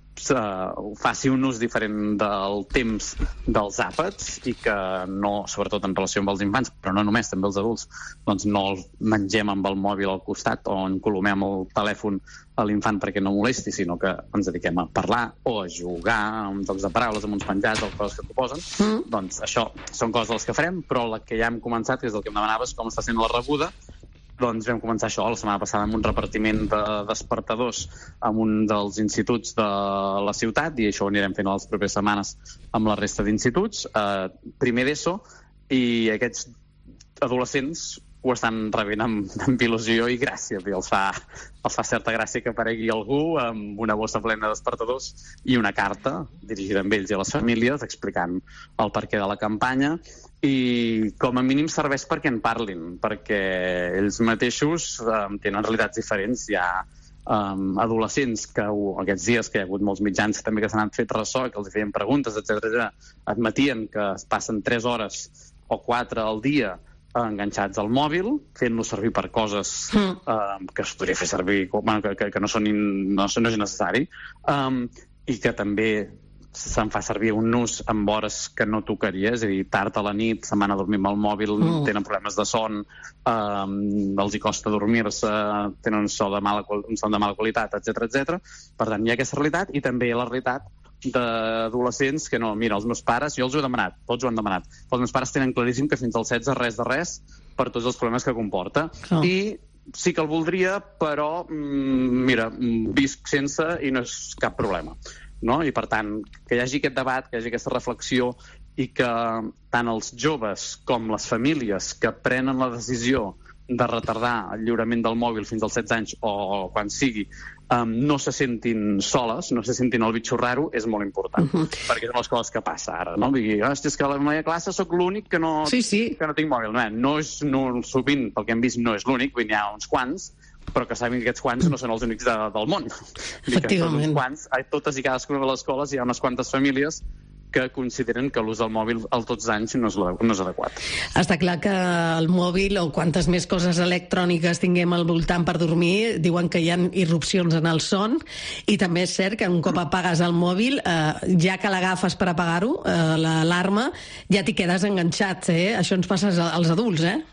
uh, faci un ús diferent del temps dels àpats i que no, sobretot en relació amb els infants, però no només, també els adults, doncs no el mengem amb el mòbil al costat o encolomem el telèfon a l'infant perquè no molesti, sinó que ens dediquem a parlar o a jugar amb jocs de paraules, amb uns penjats o coses que proposen. Mm. Doncs això són coses de les que farem, però la que ja hem començat, que és el que em demanaves, com està sent la rebuda, doncs vam començar això la setmana passada amb un repartiment de despertadors en un dels instituts de la ciutat, i això ho anirem fent a les properes setmanes amb la resta d'instituts, eh, primer d'ESO, i aquests adolescents ho estan rebent amb, amb il·lusió i gràcia. Els fa, els fa certa gràcia que aparegui algú amb una bossa plena de despertadors i una carta dirigida a ells i a les famílies explicant el perquè de la campanya, i com a mínim serveix perquè en parlin, perquè ells mateixos um, tenen realitats diferents. Hi ha um, adolescents que uh, aquests dies que hi ha hagut molts mitjans també que s'han fet ressò, que els feien preguntes, etcètera, admetien que es passen tres hores o quatre al dia enganxats al mòbil, fent-lo servir per coses mm. um, que es podria fer servir, bueno, que, que, que no, són in, no, no és necessari, um, i que també se'n fa servir un ús amb hores que no tocaria, és a dir, tard a la nit, se'n van a dormir amb el mòbil, mm. tenen problemes de son, um, els hi costa dormir-se, tenen un son de mala, un son de mala qualitat, etcètera, etcètera. Per tant, hi ha aquesta realitat, i també la realitat d'adolescents que no, mira, els meus pares, jo els ho he demanat, tots ho han demanat, els meus pares tenen claríssim que fins als setze res de res per tots els problemes que comporta. Oh. I sí que el voldria, però mm, mira, visc sense i no és cap problema, no? I per tant, que hi hagi aquest debat, que hi hagi aquesta reflexió, i que tant els joves com les famílies que prenen la decisió de retardar el lliurament del mòbil fins als setze anys o quan sigui, um, no se sentin soles, no se sentin el bitxo raro, és molt important. Uh-huh. Perquè són les coses que passa ara, no? Vull dir, hòstia, és que a la meva classe sóc l'únic que no, sí, sí. que no tinc mòbil. No, no és, no, sovint, pel que hem vist, no és l'únic, vull dir, hi ha uns quants, però que sabin que aquests quants no són els únics de, del món. Efectivament. Uns quants, a totes i cadascuna de les escoles hi ha unes quantes famílies que consideren que l'ús del mòbil als dotze anys no és, no és adequat. Està clar que el mòbil, o quantes més coses electròniques tinguem al voltant per dormir, diuen que hi ha irrupcions en el son, i també és cert que un cop apagues el mòbil, eh, ja que l'agafes per apagar-ho, eh, l'alarma, ja t'hi quedes enganxat, eh? Això ens passa als adults, eh?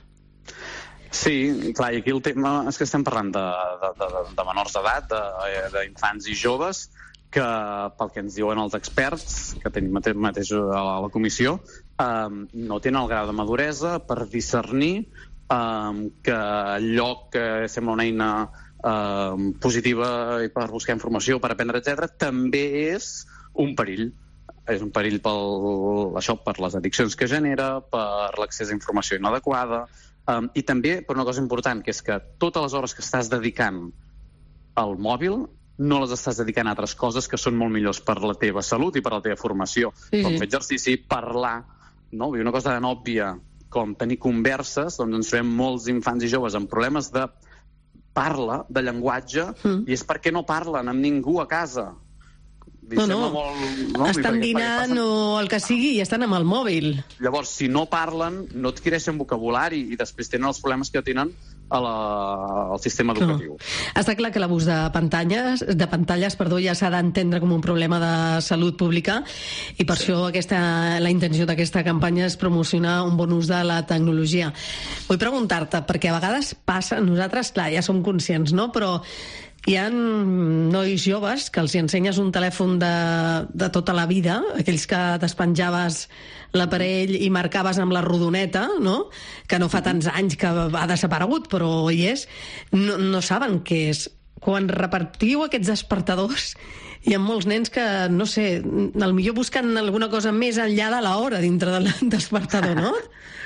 Sí, clar, i aquí el tema és que estem parlant de, de, de, de menors d'edat, d'infants i joves, que pel que ens diuen els experts que tenim mateix, mateix a la comissió, eh, no tenen el grau de maduresa per discernir eh, que allò que sembla una eina eh, positiva per buscar informació, per aprendre, etcètera, també és un perill. És un perill pel, això, per les addiccions que genera, per l'accés a informació inadequada, eh, i també per una cosa important, que és que totes les hores que estàs dedicant al mòbil no les estàs dedicant a altres coses que són molt millors per la teva salut i per la teva formació. Sí, com fer exercici, parlar, no? I una cosa tan òbvia com tenir converses, doncs ens trobem molts infants i joves amb problemes de parla, de llenguatge, mm. i és perquè no parlen amb ningú a casa. No, no, molt, no? Estan dinant passen... o el que sigui i estan amb el mòbil. Llavors, si no parlen, no adquireixen vocabulari i després tenen els problemes que tenen a la, al sistema educatiu. No. Està clar que l'abús de pantalles, de pantalles perdó, ja s'ha d'entendre com un problema de salut pública, i per sí. això aquesta, la intenció d'aquesta campanya és promocionar un bon ús de la tecnologia. Vull preguntar-te, perquè a vegades passa, nosaltres, clar, ja som conscients, no?, però hi ha nois joves que els ensenyes un telèfon de, de tota la vida, aquells que despenjaves l'aparell i marcaves amb la rodoneta, no?, que no fa tants anys que ha desaparegut, però hi és, no, no saben què és. Quan repartiu aquests despertadors, hi ha molts nens que, no sé, al millor busquen alguna cosa més enllà de l'hora dintre del despertador, no?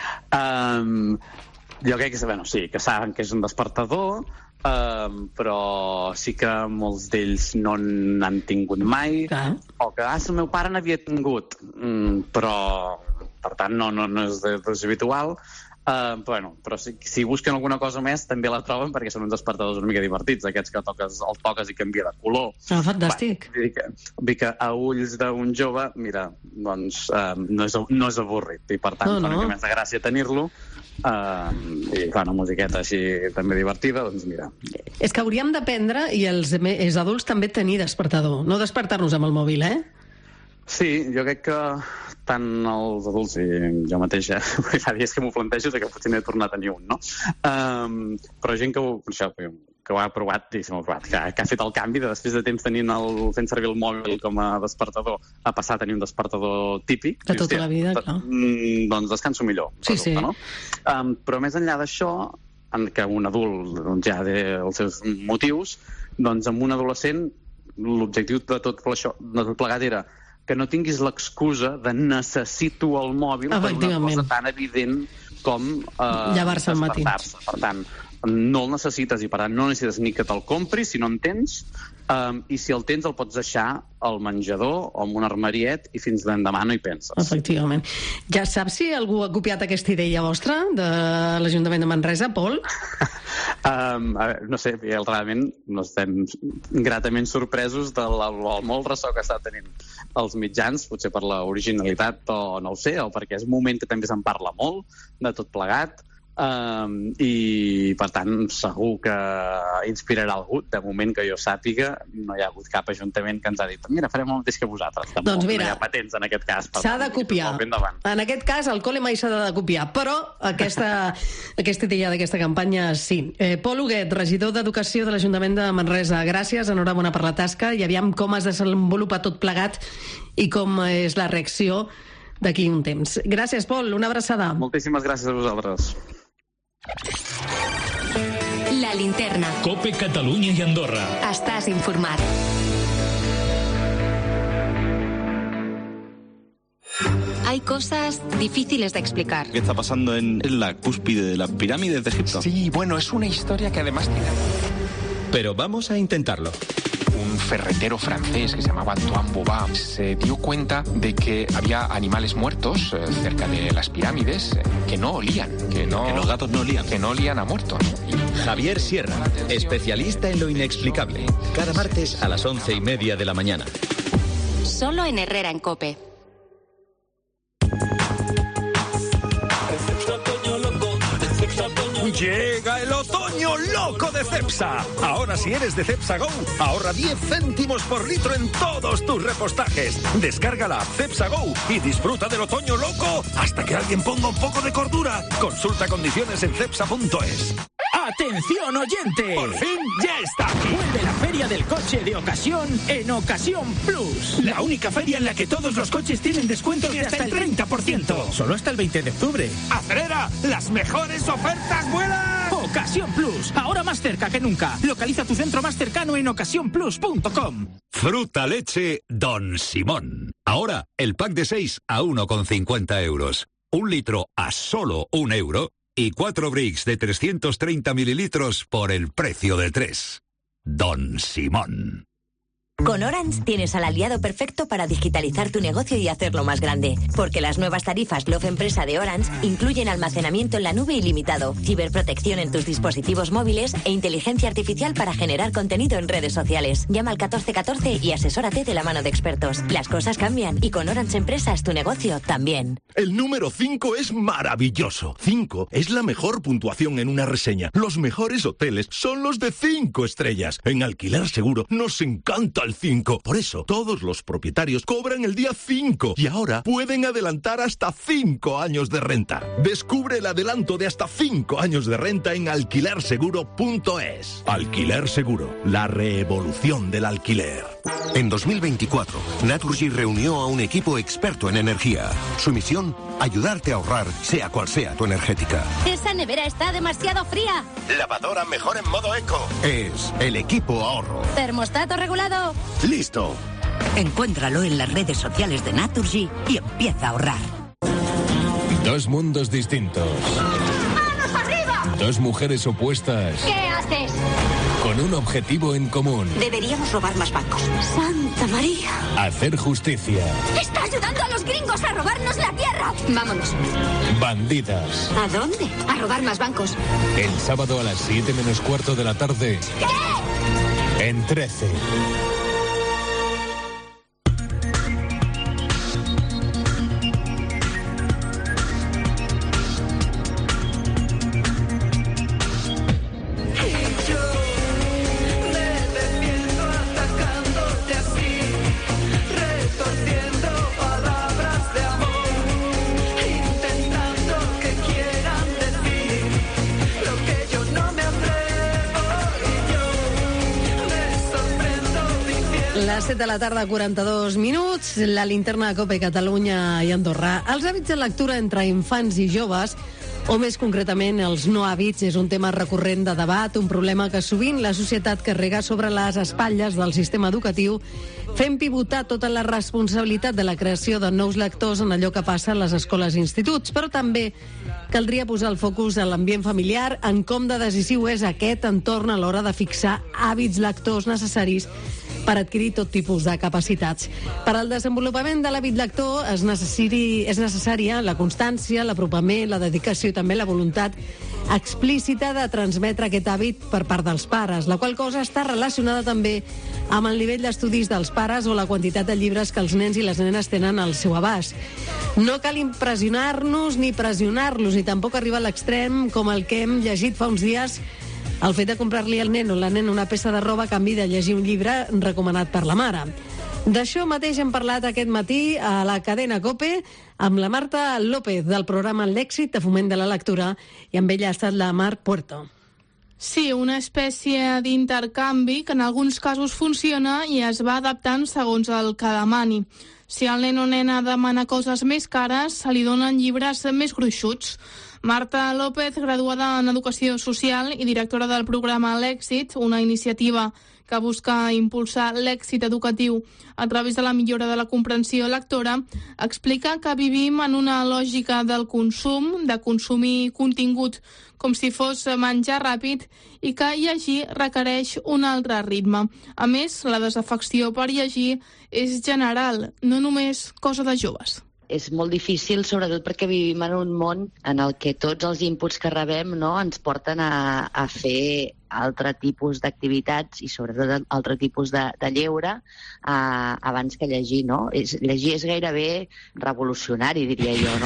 um, jo crec que, bueno, sí, que saben que és un despertador, Um, però sí que molts d'ells no n'han tingut mai, ah. o que ah, el meu pare n'havia tingut, mm, però per tant no, no, no és, és habitual. Uh, bueno, però si, si busquen alguna cosa més també la troben, perquè són uns despertadors una mica divertits, aquests que toques, el toques i canvia de color. Ah, fantàstic. Va, vull dir que, vull dir que a ulls d'un jove, mira, doncs uh, no, és, no és avorrit, i per tant no, no. fa una mica més de gràcia tenir-lo. Uh, i fa una musiqueta així també divertida, doncs mira. És que hauríem d'aprendre, i els, els adults també, tenir despertador, no despertar-nos amb el mòbil, eh? Sí, jo crec que tant els adults i jo mateix, eh, fa dies que m'ho plantejo que potser n'he tornat a tenir un, no? Um, però gent que ho, això, que ho ha provat, i s'ho ha provat, que, que ha fet el canvi de després de temps tenint el, fent servir el mòbil com a despertador, a passar a tenir un despertador típic. De tota la vida, clar. Doncs descanso millor. Sí, resulta, sí. No? Um, però més enllà d'això, en què un adult doncs, ja té els seus motius, doncs amb un adolescent l'objectiu de tot, això, de tot plegat era que no tinguis l'excusa de necessito el mòbil per una cosa tan evident com eh, llevar-se al matí. Per tant, no el necessites i per tant no necessites ni que te'l compris si no en tens, um, i si el tens el pots deixar al menjador o en un armariet i fins l'endemà no hi penses. Efectivament. Ja saps si algú ha copiat aquesta idea vostra de l'Ajuntament de Manresa, Pol? um, a veure, no sé, realment no estem gratament sorpresos del, del molt ressò que està tenint els mitjans, potser per l'originalitat o no ho sé, o perquè és un moment que també se'n parla molt de tot plegat. Um, i per tant segur que inspirarà algú. De moment que jo sàpiga no hi ha hagut cap ajuntament que ens ha dit mira, farem el mateix que vosaltres. Tampoc doncs mira, no hi ha patents en aquest cas. S'ha de copiar. En aquest cas el col·le mai s'ha de copiar, però aquesta, aquesta idea d'aquesta campanya sí. eh, Pol Huguet, regidor d'Educació de l'Ajuntament de Manresa, gràcies, enhorabona per la tasca, i aviam com es desenvolupa tot plegat i com és la reacció d'aquí un temps. Gràcies, Pol, una abraçada. Moltíssimes gràcies a vosaltres. La linterna. Cope Catalunya y Andorra. Estás informat. Hay cosas difíciles de explicar. ¿Qué está pasando en la cúspide de las pirámides de Egipto? Sí, bueno, es una historia que además tiene... Pero vamos a intentarlo. Un ferretero francés que se llamaba Antoine Bouvard se dio cuenta de que había animales muertos eh, cerca de las pirámides eh, que no olían, que no... Que los gatos no olían. Que no olían a muerto, ¿no? Y... Javier Sierra, especialista en lo inexplicable. Cada martes a las once y media de la mañana. Solo en Herrera en COPE. Llega el otoño loco de Cepsa. Ahora si eres de Cepsa Go, ahorra diez céntimos por litro en todos tus repostajes. Descarga la app Cepsa Go y disfruta del otoño loco hasta que alguien ponga un poco de cordura. Consulta condiciones en cepsa punto es. ¡Atención, oyente! ¡Por fin ya está aquí! Vuelve la Feria del Coche de Ocasión en Ocasión Plus. La única feria en la que todos los coches tienen descuentos de hasta el treinta por ciento. Solo hasta el veinte de octubre. ¡Acelera! ¡Las mejores ofertas vuelan! Ocasión Plus. Ahora más cerca que nunca. Localiza tu centro más cercano en ocasión plus punto com. Fruta leche Don Simón. Ahora el pack de seis a uno con cincuenta euros. Un litro a solo un euro. Y cuatro bricks de trescientos treinta mililitros por el precio de tres. Don Simón. Con Orange tienes al aliado perfecto para digitalizar tu negocio y hacerlo más grande. Porque las nuevas tarifas Love Empresa de Orange incluyen almacenamiento en la nube ilimitado, ciberprotección en tus dispositivos móviles e inteligencia artificial para generar contenido en redes sociales. Llama al catorce catorce y asesórate de la mano de expertos. Las cosas cambian y con Orange Empresas tu negocio también. El número cinco es maravilloso. cinco es la mejor puntuación en una reseña. Los mejores hoteles son los de cinco estrellas. En Alquiler Seguro nos encanta el cinco. Por eso, todos los propietarios cobran el día cinco y ahora pueden adelantar hasta cinco años de renta. Descubre el adelanto de hasta cinco años de renta en alquiler seguro punto es. Alquiler Seguro, la revolución del alquiler. En dos mil veinticuatro, Naturgy reunió a un equipo experto en energía. Su misión, ayudarte a ahorrar, sea cual sea tu energética. ¡Esa nevera está demasiado fría! Lavadora mejor en modo eco. Es el equipo ahorro. ¿Termostato regulado? ¡Listo! Encuéntralo en las redes sociales de Naturgy y empieza a ahorrar. Dos mundos distintos. ¡Manos arriba! Dos mujeres opuestas. ¿Qué haces? Con un objetivo en común. Deberíamos robar más bancos. ¡Santa María! Hacer justicia. ¡Está ayudando a los gringos a robarnos la tierra! ¡Vámonos! Bandidas. ¿A dónde? A robar más bancos. El sábado a las siete menos cuarto de la tarde. ¿Qué? En trece. Les set de la tarda, quaranta-dos minuts, la linterna de COPE Catalunya i Andorra. Els hàbits de lectura entre infants i joves, o més concretament els no hàbits, és un tema recurrent de debat, un problema que sovint la societat carrega sobre les espatlles del sistema educatiu, fent pivotar tota la responsabilitat de la creació de nous lectors en allò que passa a les escoles i instituts, però també caldria posar el focus en l'ambient familiar, en com de decisiu és aquest entorn a l'hora de fixar hàbits lectors necessaris per adquirir tot tipus de capacitats. Per al desenvolupament de l'hàbit lector és, necessari, és necessària la constància, l'apropament, la dedicació i també la voluntat explícita de transmetre aquest hàbit per part dels pares, la qual cosa està relacionada també amb el nivell d'estudis dels pares o la quantitat de llibres que els nens i les nenes tenen al seu abast. No cal impressionar-nos ni pressionar-los, ni tampoc arribar a l'extrem com el que hem llegit fa uns dies, el fet de comprar-li al nen o la nena una peça de roba a canvi de llegir un llibre recomanat per la mare. D'això mateix hem parlat aquest matí a la cadena COPE amb la Marta López del programa L'Èxit de Foment de la Lectura i amb ella ha estat la Mar Puerto. Sí, una espècie d'intercanvi que en alguns casos funciona i es va adaptant segons el que demani. Si el nen o nena demana coses més cares, se li donen llibres més gruixuts. Marta López, graduada en Educació Social i directora del programa L'Èxit, una iniciativa que busca impulsar l'èxit educatiu a través de la millora de la comprensió lectora, explica que vivim en una lògica del consum, de consumir contingut com si fos menjar ràpid i que llegir requereix un altre ritme. A més, la desafecció per llegir és general, no només cosa de joves. És molt difícil, sobretot perquè vivim en un món en el que tots els inputs que rebem, no, ens porten a, a fer altre tipus d'activitats i sobretot altre tipus de, de lleure uh, abans que llegir, no? És, llegir és gairebé revolucionari, diria jo, no?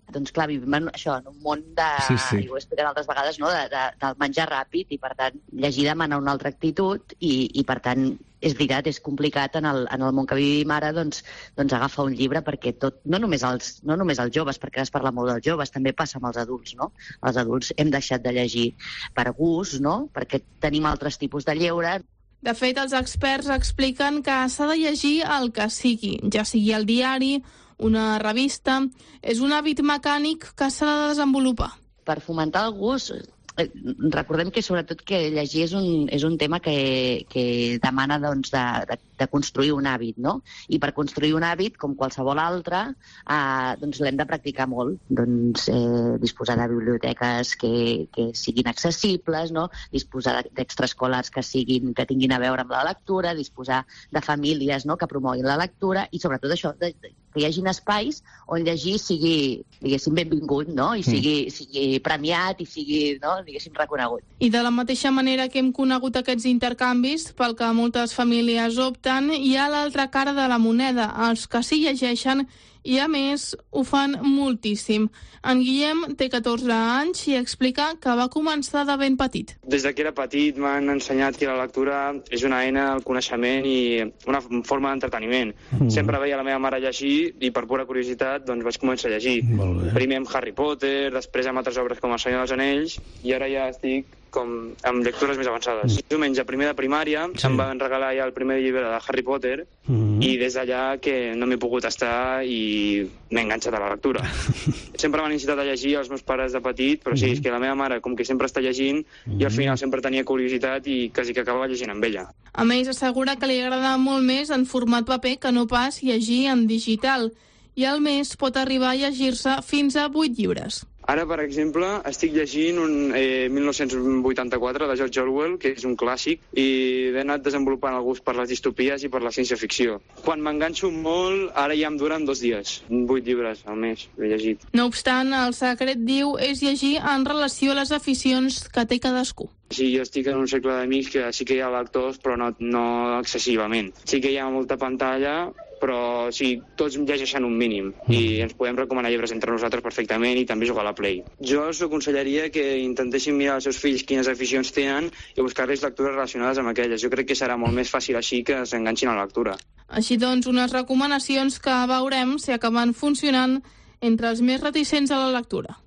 Doncs clar, vivim en, això, en un món de, Sí, sí. i ho he explicat altres vegades, no? de, de, del menjar ràpid, i per tant llegir demana una altra actitud, i, i per tant és veritat, és complicat en el, en el món que vivim ara doncs, doncs agafar un llibre, perquè tot, no només, els, no només els joves, perquè es parla molt dels joves, també passa amb els adults, no? Els adults hem deixat de llegir per gust, no? Perquè tenim altres tipus de lleure. De fet, els experts expliquen que s'ha de llegir el que sigui, ja sigui el diari, una revista. És un hàbit mecànic que s'ha de desenvolupar. Per fomentar el gust, eh, recordem que sobretot que llegir és un, és un tema que, que demana doncs, de, de, de construir un hàbit, no? I per construir un hàbit, com qualsevol altre, eh, doncs l'hem de practicar molt. Doncs eh, disposar de biblioteques que, que siguin accessibles, no? Disposar d'extraescolars que, siguin, que tinguin a veure amb la lectura, disposar de famílies, no?, que promoguin la lectura, i sobretot això, de, de, que hi hagin espais on llegir sigui, diguéssim, benvingut, no? I sigui, sigui premiat i sigui, no?, diguéssim, reconegut. I de la mateixa manera que hem conegut aquests intercanvis, pel que moltes famílies opten, hi ha l'altra cara de la moneda, els que s'hi llegeixen i, a més, ho fan moltíssim. En Guillem té catorze anys i explica que va començar de ben petit. Des que era petit m'han ensenyat que la lectura és una eina al coneixement i una forma d'entreteniment. Mm. Sempre veia la meva mare llegir i per pura curiositat doncs vaig començar a llegir. Primer amb Harry Potter, després amb altres obres com El Senyor dels Anells, i ara ja estic com amb lectures més avançades. Mm. Diumenge, a primer de primària, sí. Se'm van regalar ja el primer llibre de Harry Potter, mm. i des d'allà que no m'he pogut estar i m'he enganxat a la lectura. Sempre m'han incitat a llegir els meus pares de petit, però sí, és que la meva mare, com que sempre està llegint, mm. i al final sempre tenia curiositat i quasi que acabava llegint amb ella. A més, assegura que li agrada molt més en format paper que no pas llegir en digital, i al mes pot arribar a llegir-se fins a vuit llibres. Ara, per exemple, estic llegint un eh, mil nou-cents vuitanta-quatre de George Orwell, que és un clàssic, i he anat desenvolupant el gust per les distopies i per la ciència-ficció. Quan m'enganxo molt, ara ja em duren dos dies. Vuit llibres al mes he llegit. No obstant, el secret, diu, és llegir en relació a les aficions que té cadascú. Sí, jo estic en un cercle d'amics que sí que hi ha lectors, però no, no excessivament. Sí que hi ha molta pantalla, però sí, tots llegeixen un mínim i ens podem recomanar llibres entre nosaltres perfectament i també jugar a la Play. Jo us aconsellaria que intentessin mirar als seus fills quines aficions tenen i buscar-los lectures relacionades amb aquelles. Jo crec que serà molt més fàcil així que s'enganxin a la lectura. Així doncs, unes recomanacions que veurem si acaben funcionant entre els més reticents a la lectura.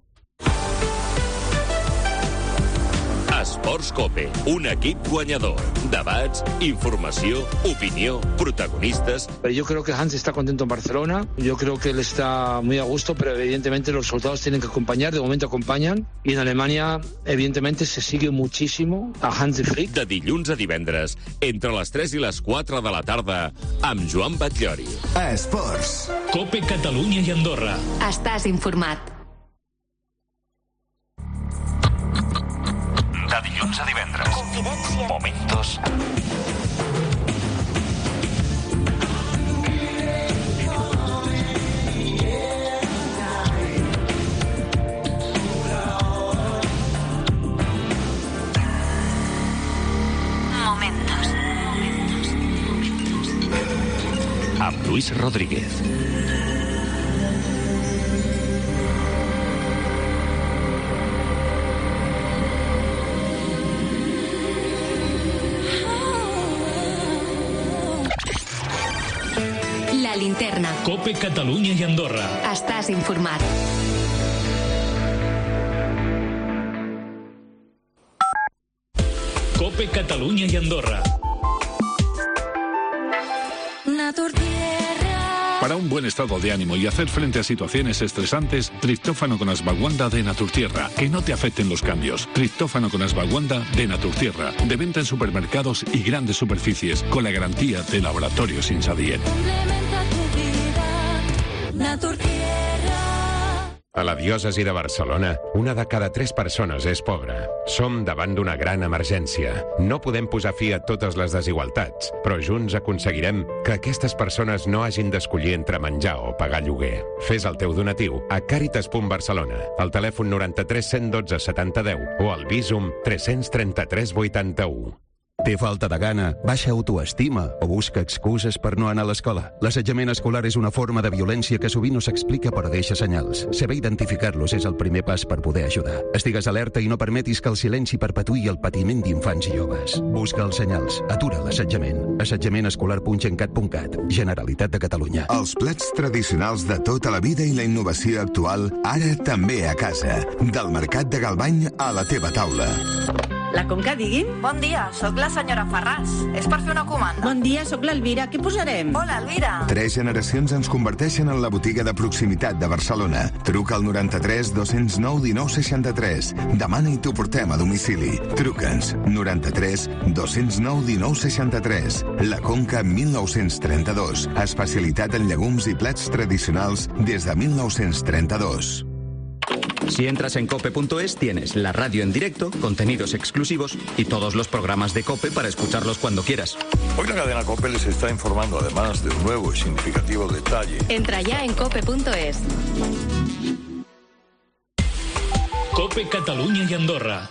Esports Cope, un equip guanyador. Debats, informació, opinió, protagonistas. Yo creo que Hans está contento en Barcelona. Yo creo que él está muy a gusto, pero evidentemente los resultados tienen que acompañar. De momento acompañan. Y en Alemania, evidentemente, se sigue muchísimo a Hansi Flick. De dilluns a divendres, entre les tres i les quatre de la tarda, amb Joan Batllori. Esports. Cope Catalunya i Andorra. Estàs informat. De dilluns a divendres. Confidència. Momentos. Momentos. Amb Luis Rodríguez. La linterna. Cope Catalunya i Andorra. Estàs informat. Cope Catalunya i Andorra. Para un buen estado de ánimo y hacer frente a situaciones estresantes, triptófano con Ashwagandha de Naturtierra. Que no te afecten los cambios. Triptófano con Ashwagandha de Naturtierra. De venta en supermercados y grandes superficies, con la garantía de Laboratorios Insadiet. A la diòcesi de Barcelona, una de cada tres persones és pobra. Som davant d'una gran emergència. No podem posar fi a totes les desigualtats, però junts aconseguirem que aquestes persones no hagin d'escollir entre menjar o pagar lloguer. Fes el teu donatiu a Càritas punt Barcelona, al telèfon noranta-tres cent dotze setanta deu o al Bizum tres cents trenta-tres vuitanta-u. Té falta de gana, baixa autoestima o busca excuses per no anar a l'escola? L'assetjament escolar és una forma de violència que sovint no s'explica però deixa senyals. Saber identificar-los és el primer pas per poder ajudar. Estigues alerta i no permetis que el silenci perpetuï el patiment d'infants i joves. Busca els senyals, atura l'assetjament. assetjament escolar punt gencat punt cat, Generalitat de Catalunya. Els plats tradicionals de tota la vida i la innovació actual, ara també a casa. Del Mercat de Galvany a la teva taula. La Conca, digui'm. Bon dia, sóc la senyora Ferràs. És per fer una comanda. Bon dia, sóc l'Elvira. Què posarem? Hola, Elvira. Tres generacions ens converteixen en la botiga de proximitat de Barcelona. Truca al noranta-tres dos cents nou dinou seixanta-tres. Demana i t'ho portem a domicili. Truca'ns. noranta-tres dos cents nou dinou seixanta-tres. La Conca mil nou-cents trenta-dos. Especialitat en llegums i plats tradicionals des de mil nou-cents trenta-dos. Si entras en cope punto es, tienes la radio en directo, contenidos exclusivos y todos los programas de COPE para escucharlos cuando quieras. Hoy la cadena COPE les está informando además de un nuevo y significativo detalle. Entra ya en cope punto es. COPE Catalunya i Andorra.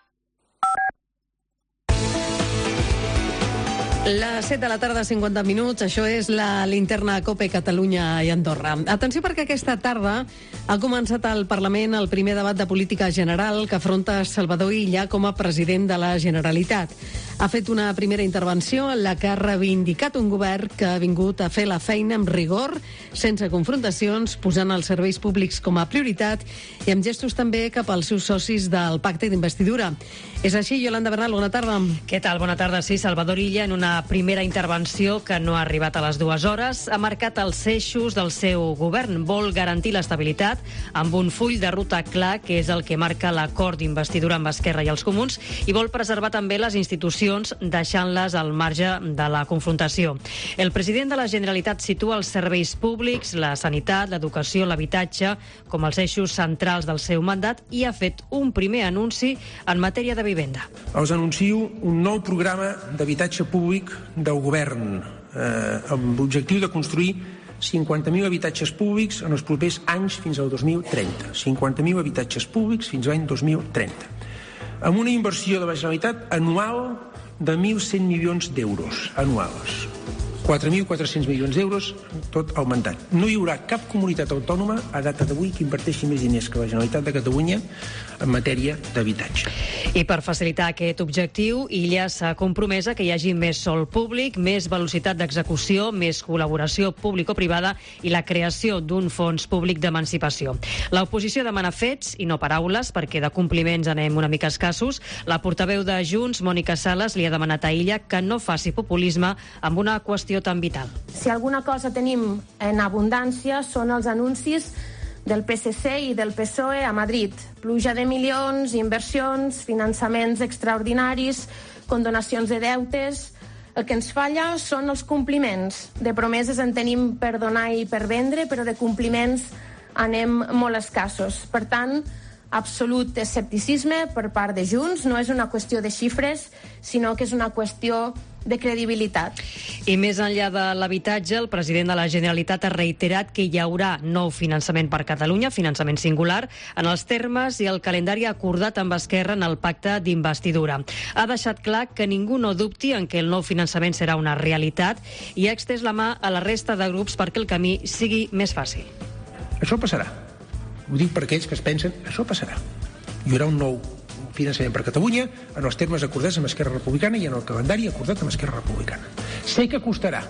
Les set de la tarda, cinquanta minuts, això és la linterna COPE Catalunya i Andorra. Atenció perquè aquesta tarda ha començat al Parlament el primer debat de política general que afronta Salvador Illa com a president de la Generalitat. Ha fet una primera intervenció en la que ha reivindicat un govern que ha vingut a fer la feina amb rigor, sense confrontacions, posant els serveis públics com a prioritat i amb gestos també cap als seus socis del pacte d'investidura. És així, Yolanda Bernal, bona tarda. Què tal? Bona tarda. Sí, Salvador Illa, en una primera intervenció que no ha arribat a les dues hores, ha marcat els eixos del seu govern. Vol garantir l'estabilitat amb un full de ruta clar, que és el que marca l'acord d'investidura amb Esquerra i els Comuns, i vol preservar també les institucions, deixant-les al marge de la confrontació. El president de la Generalitat situa els serveis públics, la sanitat, l'educació, l'habitatge, com els eixos centrals del seu mandat, i ha fet un primer anunci en matèria de vivenda. Us anuncio un nou programa d'habitatge públic del govern eh, amb l'objectiu de construir cinquanta mil habitatges públics en els propers anys fins al dos mil trenta. cinquanta mil habitatges públics fins l'any dos mil trenta. Amb una inversió de la Generalitat anual de mil cent milions d'euros anuals. quatre mil quatre-cents milions d'euros tot el mandat. No hi haurà cap comunitat autònoma a data d'avui que inverteixi més diners que la Generalitat de Catalunya en matèria d'habitatge. I per facilitar aquest objectiu, Illa s'ha compromès a que hi hagi més sòl públic, més velocitat d'execució, més col·laboració público-privada i la creació d'un fons públic d'emancipació. L'oposició demana fets i no paraules, perquè de compliments anem una mica escassos. La portaveu de Junts, Mònica Sales, li ha demanat a Illa que no faci populisme amb una qüestió tan vital. Si alguna cosa tenim en abundància són els anuncis del P S C i del P S O E a Madrid. Pluja de milions, inversions, finançaments extraordinaris, condonacions de deutes. El que ens falla són els compliments. De promeses en tenim per donar i per vendre, però de compliments anem molt escassos. Per tant, absolut escepticisme per part de Junts. No és una qüestió de xifres, sinó que és una qüestió de credibilitat. I més enllà de l'habitatge, el president de la Generalitat ha reiterat que hi haurà nou finançament per Catalunya, finançament singular, en els termes i el calendari acordat amb Esquerra en el pacte d'investidura. Ha deixat clar que ningú no dubti en que el nou finançament serà una realitat i ha extès la mà a la resta de grups perquè el camí sigui més fàcil. Això passarà. Ho dic per aquells que es pensen, això passarà. Hi haurà un nou finançament per Catalunya en els termes acordats amb Esquerra Republicana i en el calendari acordat amb Esquerra Republicana. Sé que costarà.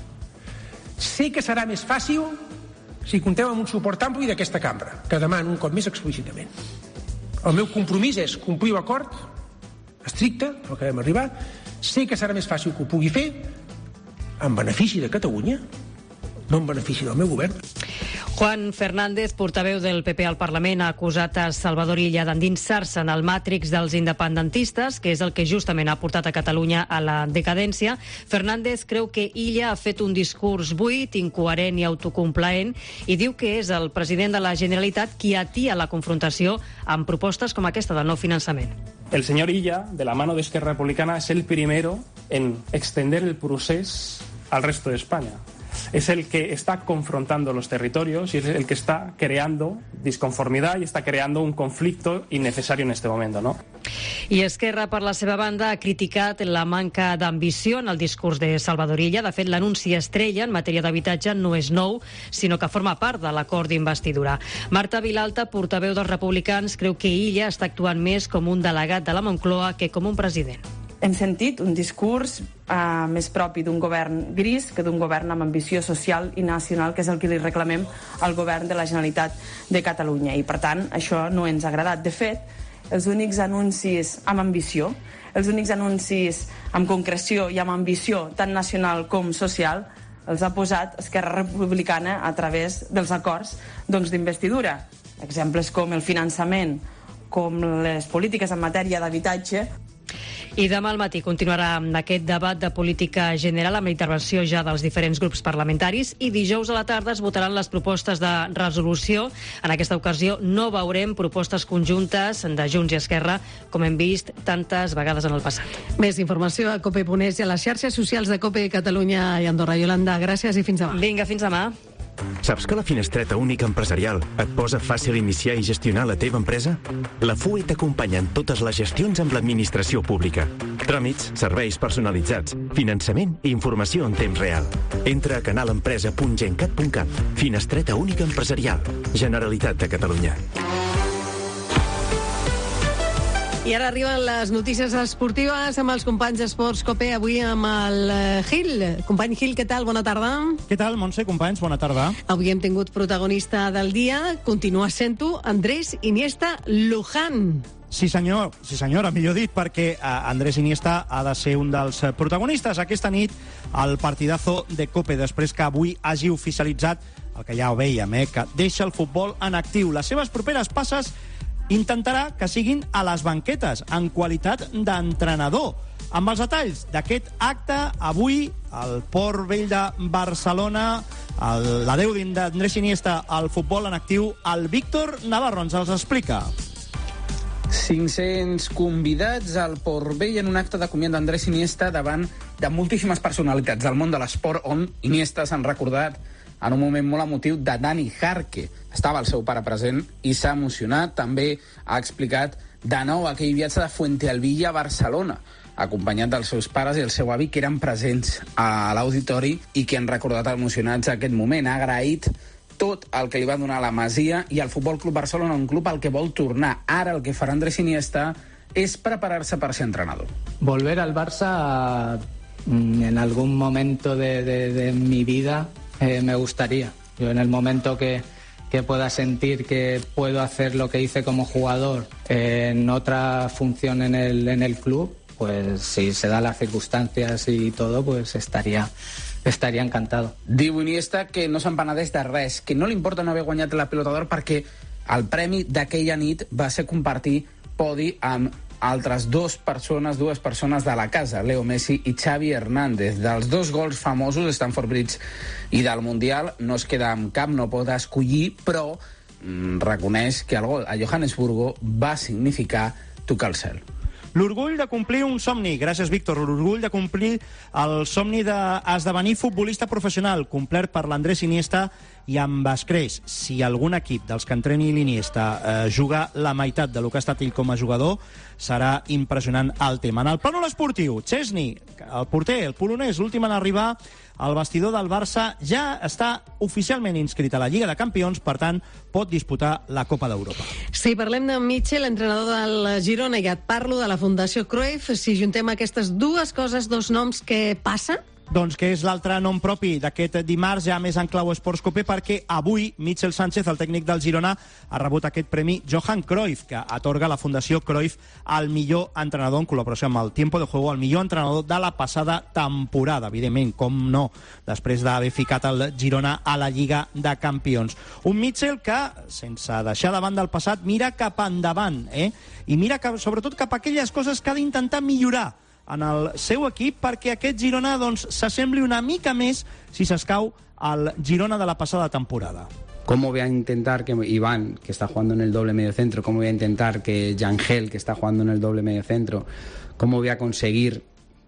Sé que serà més fàcil si compteu amb un suport ampli d'aquesta cambra, que demano un cop més explícitament. El meu compromís és complir l'acord estricte al que vam arribar. Sé que serà més fàcil que ho pugui fer en benefici de Catalunya, no en benefici del meu govern. Juan Fernández, portaveu del P P al Parlament, ha acusat a Salvador Illa d'endinsar-se en el màtrix dels independentistes, que és el que justament ha portat a Catalunya a la decadència. Fernández creu que Illa ha fet un discurs buit, incoherent i autocomplaent, i diu que és el president de la Generalitat qui atia la confrontació amb propostes com aquesta del nou finançament. El señor Illa, de la mano de Esquerra Republicana, es el primero en extender el procés al resto de España. es el que está confrontando los territorios y es el que está creando disconformidad y está creando un conflicto innecesario en este momento, ¿no? I Esquerra, per la seva banda, ha criticat la manca d'ambició en el discurs de Salvador Illa. De fet, l'anunci estrella en matèria d'habitatge no és nou, sinó que forma part de l'acord d'investidura. Marta Vilalta, portaveu dels republicans, creu que Illa està actuant més com un delegat de la Moncloa que com un president. Hem sentit un discurs eh, més propi d'un govern gris que d'un govern amb ambició social i nacional, que és el que li reclamem al govern de la Generalitat de Catalunya. I, per tant, això no ens ha agradat. De fet, els únics anuncis amb ambició, els únics anuncis amb concreció i amb ambició tant nacional com social, els ha posat Esquerra Republicana a través dels acords doncs, d'investidura. Exemples com el finançament, com les polítiques en matèria d'habitatge. I demà al matí continuarà aquest debat de política general amb la intervenció ja dels diferents grups parlamentaris i dijous a la tarda es votaran les propostes de resolució. En aquesta ocasió no veurem propostes conjuntes de Junts i Esquerra, com hem vist tantes vegades en el passat. Més informació a cope punt es i a les xarxes socials de Cope Catalunya i Andorra. Iolanda, gràcies i fins demà. Vinga, fins demà. Saps que la finestreta única empresarial et posa fàcil iniciar i gestionar la teva empresa? La F U E t'acompanya en totes les gestions amb l'administració pública. Tràmits, serveis personalitzats, finançament i informació en temps real. Entra a canalempresa punt gencat punt cat. Finestreta única empresarial. Generalitat de Catalunya. I ara arriben les notícies esportives amb els companys d'Esports Cope, avui amb el Gil. Company Gil, què tal? Bona tarda. Què tal, Montse? Companys, bona tarda. Avui hem tingut protagonista del dia, continua sent-ho, Andrés Iniesta Luján. Sí senyor, sí senyora, millor dit, perquè Andrés Iniesta ha de ser un dels protagonistes aquesta nit al partidazo de Cope, després que avui hagi oficialitzat el que ja ho veiem, eh, que deixa el futbol en actiu. Les seves properes passes intentarà que siguin a les banquetes, en qualitat d'entrenador. Amb els detalls d'aquest acte, avui, al Port Vell de Barcelona, l'adeu d'Andrés Iniesta al futbol en actiu, el Víctor Navarro ens els explica. cinc-cents convidats al Port Vell en un acte de comiat d'Andrés Iniesta davant de moltíssimes personalitats del món de l'esport, on Iniesta s'han recordat en un moment molt emotiu de Dani Jarque. Estava el seu pare present i s'ha emocionat. També ha explicat de nou aquell viatge de Fuentealbilla a Barcelona, acompanyat dels seus pares i el seu avi, que eren presents a l'auditori i que han recordat emocionats aquest moment. Ha agraït tot el que li va donar la Masia i el Futbol Club Barcelona, un club al que vol tornar. Ara el que farà Andrés Iniesta és preparar-se per ser entrenador. Volver al Barça en algún momento de, de, de mi vida eh, me gustaría. Yo en el momento que, que pueda sentir que puedo hacer lo que hice como jugador eh, en otra función en el, en el club, pues si se dan las circunstancias y todo, pues estaría... estaria encantado. Diu Iniesta que no se'n penedeix de res, que no li importa no haver guanyat la Pilota d'Or perquè el premi d'aquella nit va ser compartir podi amb altres dues persones, dues persones de la casa, Leo Messi i Xavi Hernández. Dels dos gols famosos, Stamford Bridge i del Mundial, no es queda amb cap, no pot escollir, però mm, reconeix que el gol a Johannesburgo va significar tocar el cel. L'orgull de complir un somni. Gràcies, Víctor. L'orgull de complir el somni d'esdevenir futbolista professional, complert per l'Andrés Iniesta i amb escreix. Si algun equip dels que entreni l'Iniesta eh, juga la meitat del que ha estat ell com a jugador, serà impressionant el tema. En el plànol esportiu, Chesney, el porter, el polonès, l'últim en arribar al vestidor del Barça, ja està oficialment inscrit a la Lliga de Campions, per tant, pot disputar la Copa d'Europa. Si parlem de Mitchell, entrenador del Girona, i et parlo de la Fundació Cruyff, si juntem aquestes dues coses, dos noms, què passa? Doncs que és l'altre nom propi d'aquest dimarts, ja més en clau Esports Cope, perquè avui Mitchell Sánchez, el tècnic del Girona, ha rebut aquest premi Johan Cruyff, que atorga la Fundació Cruyff al millor entrenador en col·laboració amb el Tiempo de Juego, el millor entrenador de la passada temporada, evidentment, com no, després d'haver ficat el Girona a la Lliga de Campions. Un Mitchell que, sense deixar de banda el passat, mira cap endavant, eh? I mira cap, sobretot cap a aquelles coses que ha d'intentar millorar en el seu equip perquè aquest Girona doncs, s'assembli una mica més, si s'escau, al Girona de la passada temporada. ¿Cómo voy a intentar que Iván, que está jugando en el doble medio centro, cómo voy a intentar que Yangel, que está jugando en el doble medio centro, cómo voy a conseguir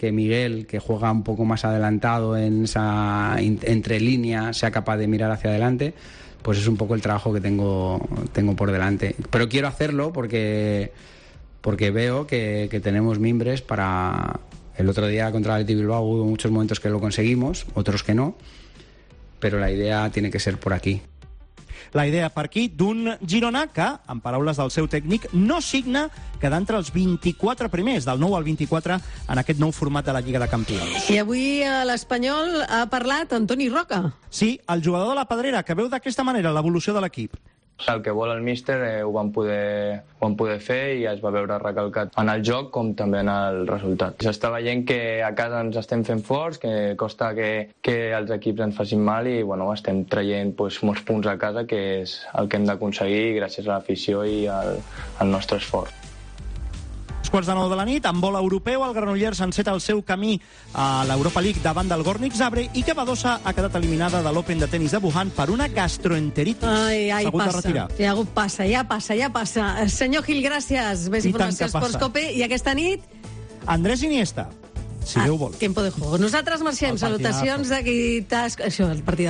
que Miguel, que juega un poco más adelantado en esa entre línea, sea capaz de mirar hacia adelante, pues es un poco el trabajo que tengo, tengo por delante. Pero quiero hacerlo porque, porque veo que, que tenemos mimbres para... El otro día contra el Athletic Bilbao hubo muchos momentos que lo conseguimos, otros que no, però la idea tiene que ser por aquí. La idea per aquí d'un Girona que, en paraules del seu tècnic, no signa quedar entre els vint-i-quatre primers, del nou al vint-i-quatre, en aquest nou format de la Lliga de Campions. I avui a l'Espanyol ha parlat Antoni Roca. Sí, el jugador de la Pedrera, que veu d'aquesta manera l'evolució de l'equip. El que vol el míster eh, ho, van poder, ho van poder fer i es va veure recalcat en el joc com també en el resultat. S'està veient que a casa ens estem fent forts, que costa que, que els equips ens facin mal i bueno, estem traient pues, molts punts a casa, que és el que hem d'aconseguir gràcies a l'afició i al, al nostre esforç. Quarts de nou de la nit, amb vol europeu, el Granollers enceta el seu camí a l'Europa League davant del Gornik Zabrze i que Badosa ha quedat eliminada de l'Open de tenis de Wuhan per una gastroenteritis. Ai, ai, S'ha hagut passa. de retirar. Ja passa, ja passa, ja passa. Senyor Gil, gràcies. Més I tant informació que passa. Esports Cope. I aquesta nit... Andrés Iniesta, si ah, Déu vol. Tiempo de juego. Nosaltres marxem. El partidazo. Salutacions de qui t'has... Això, el partit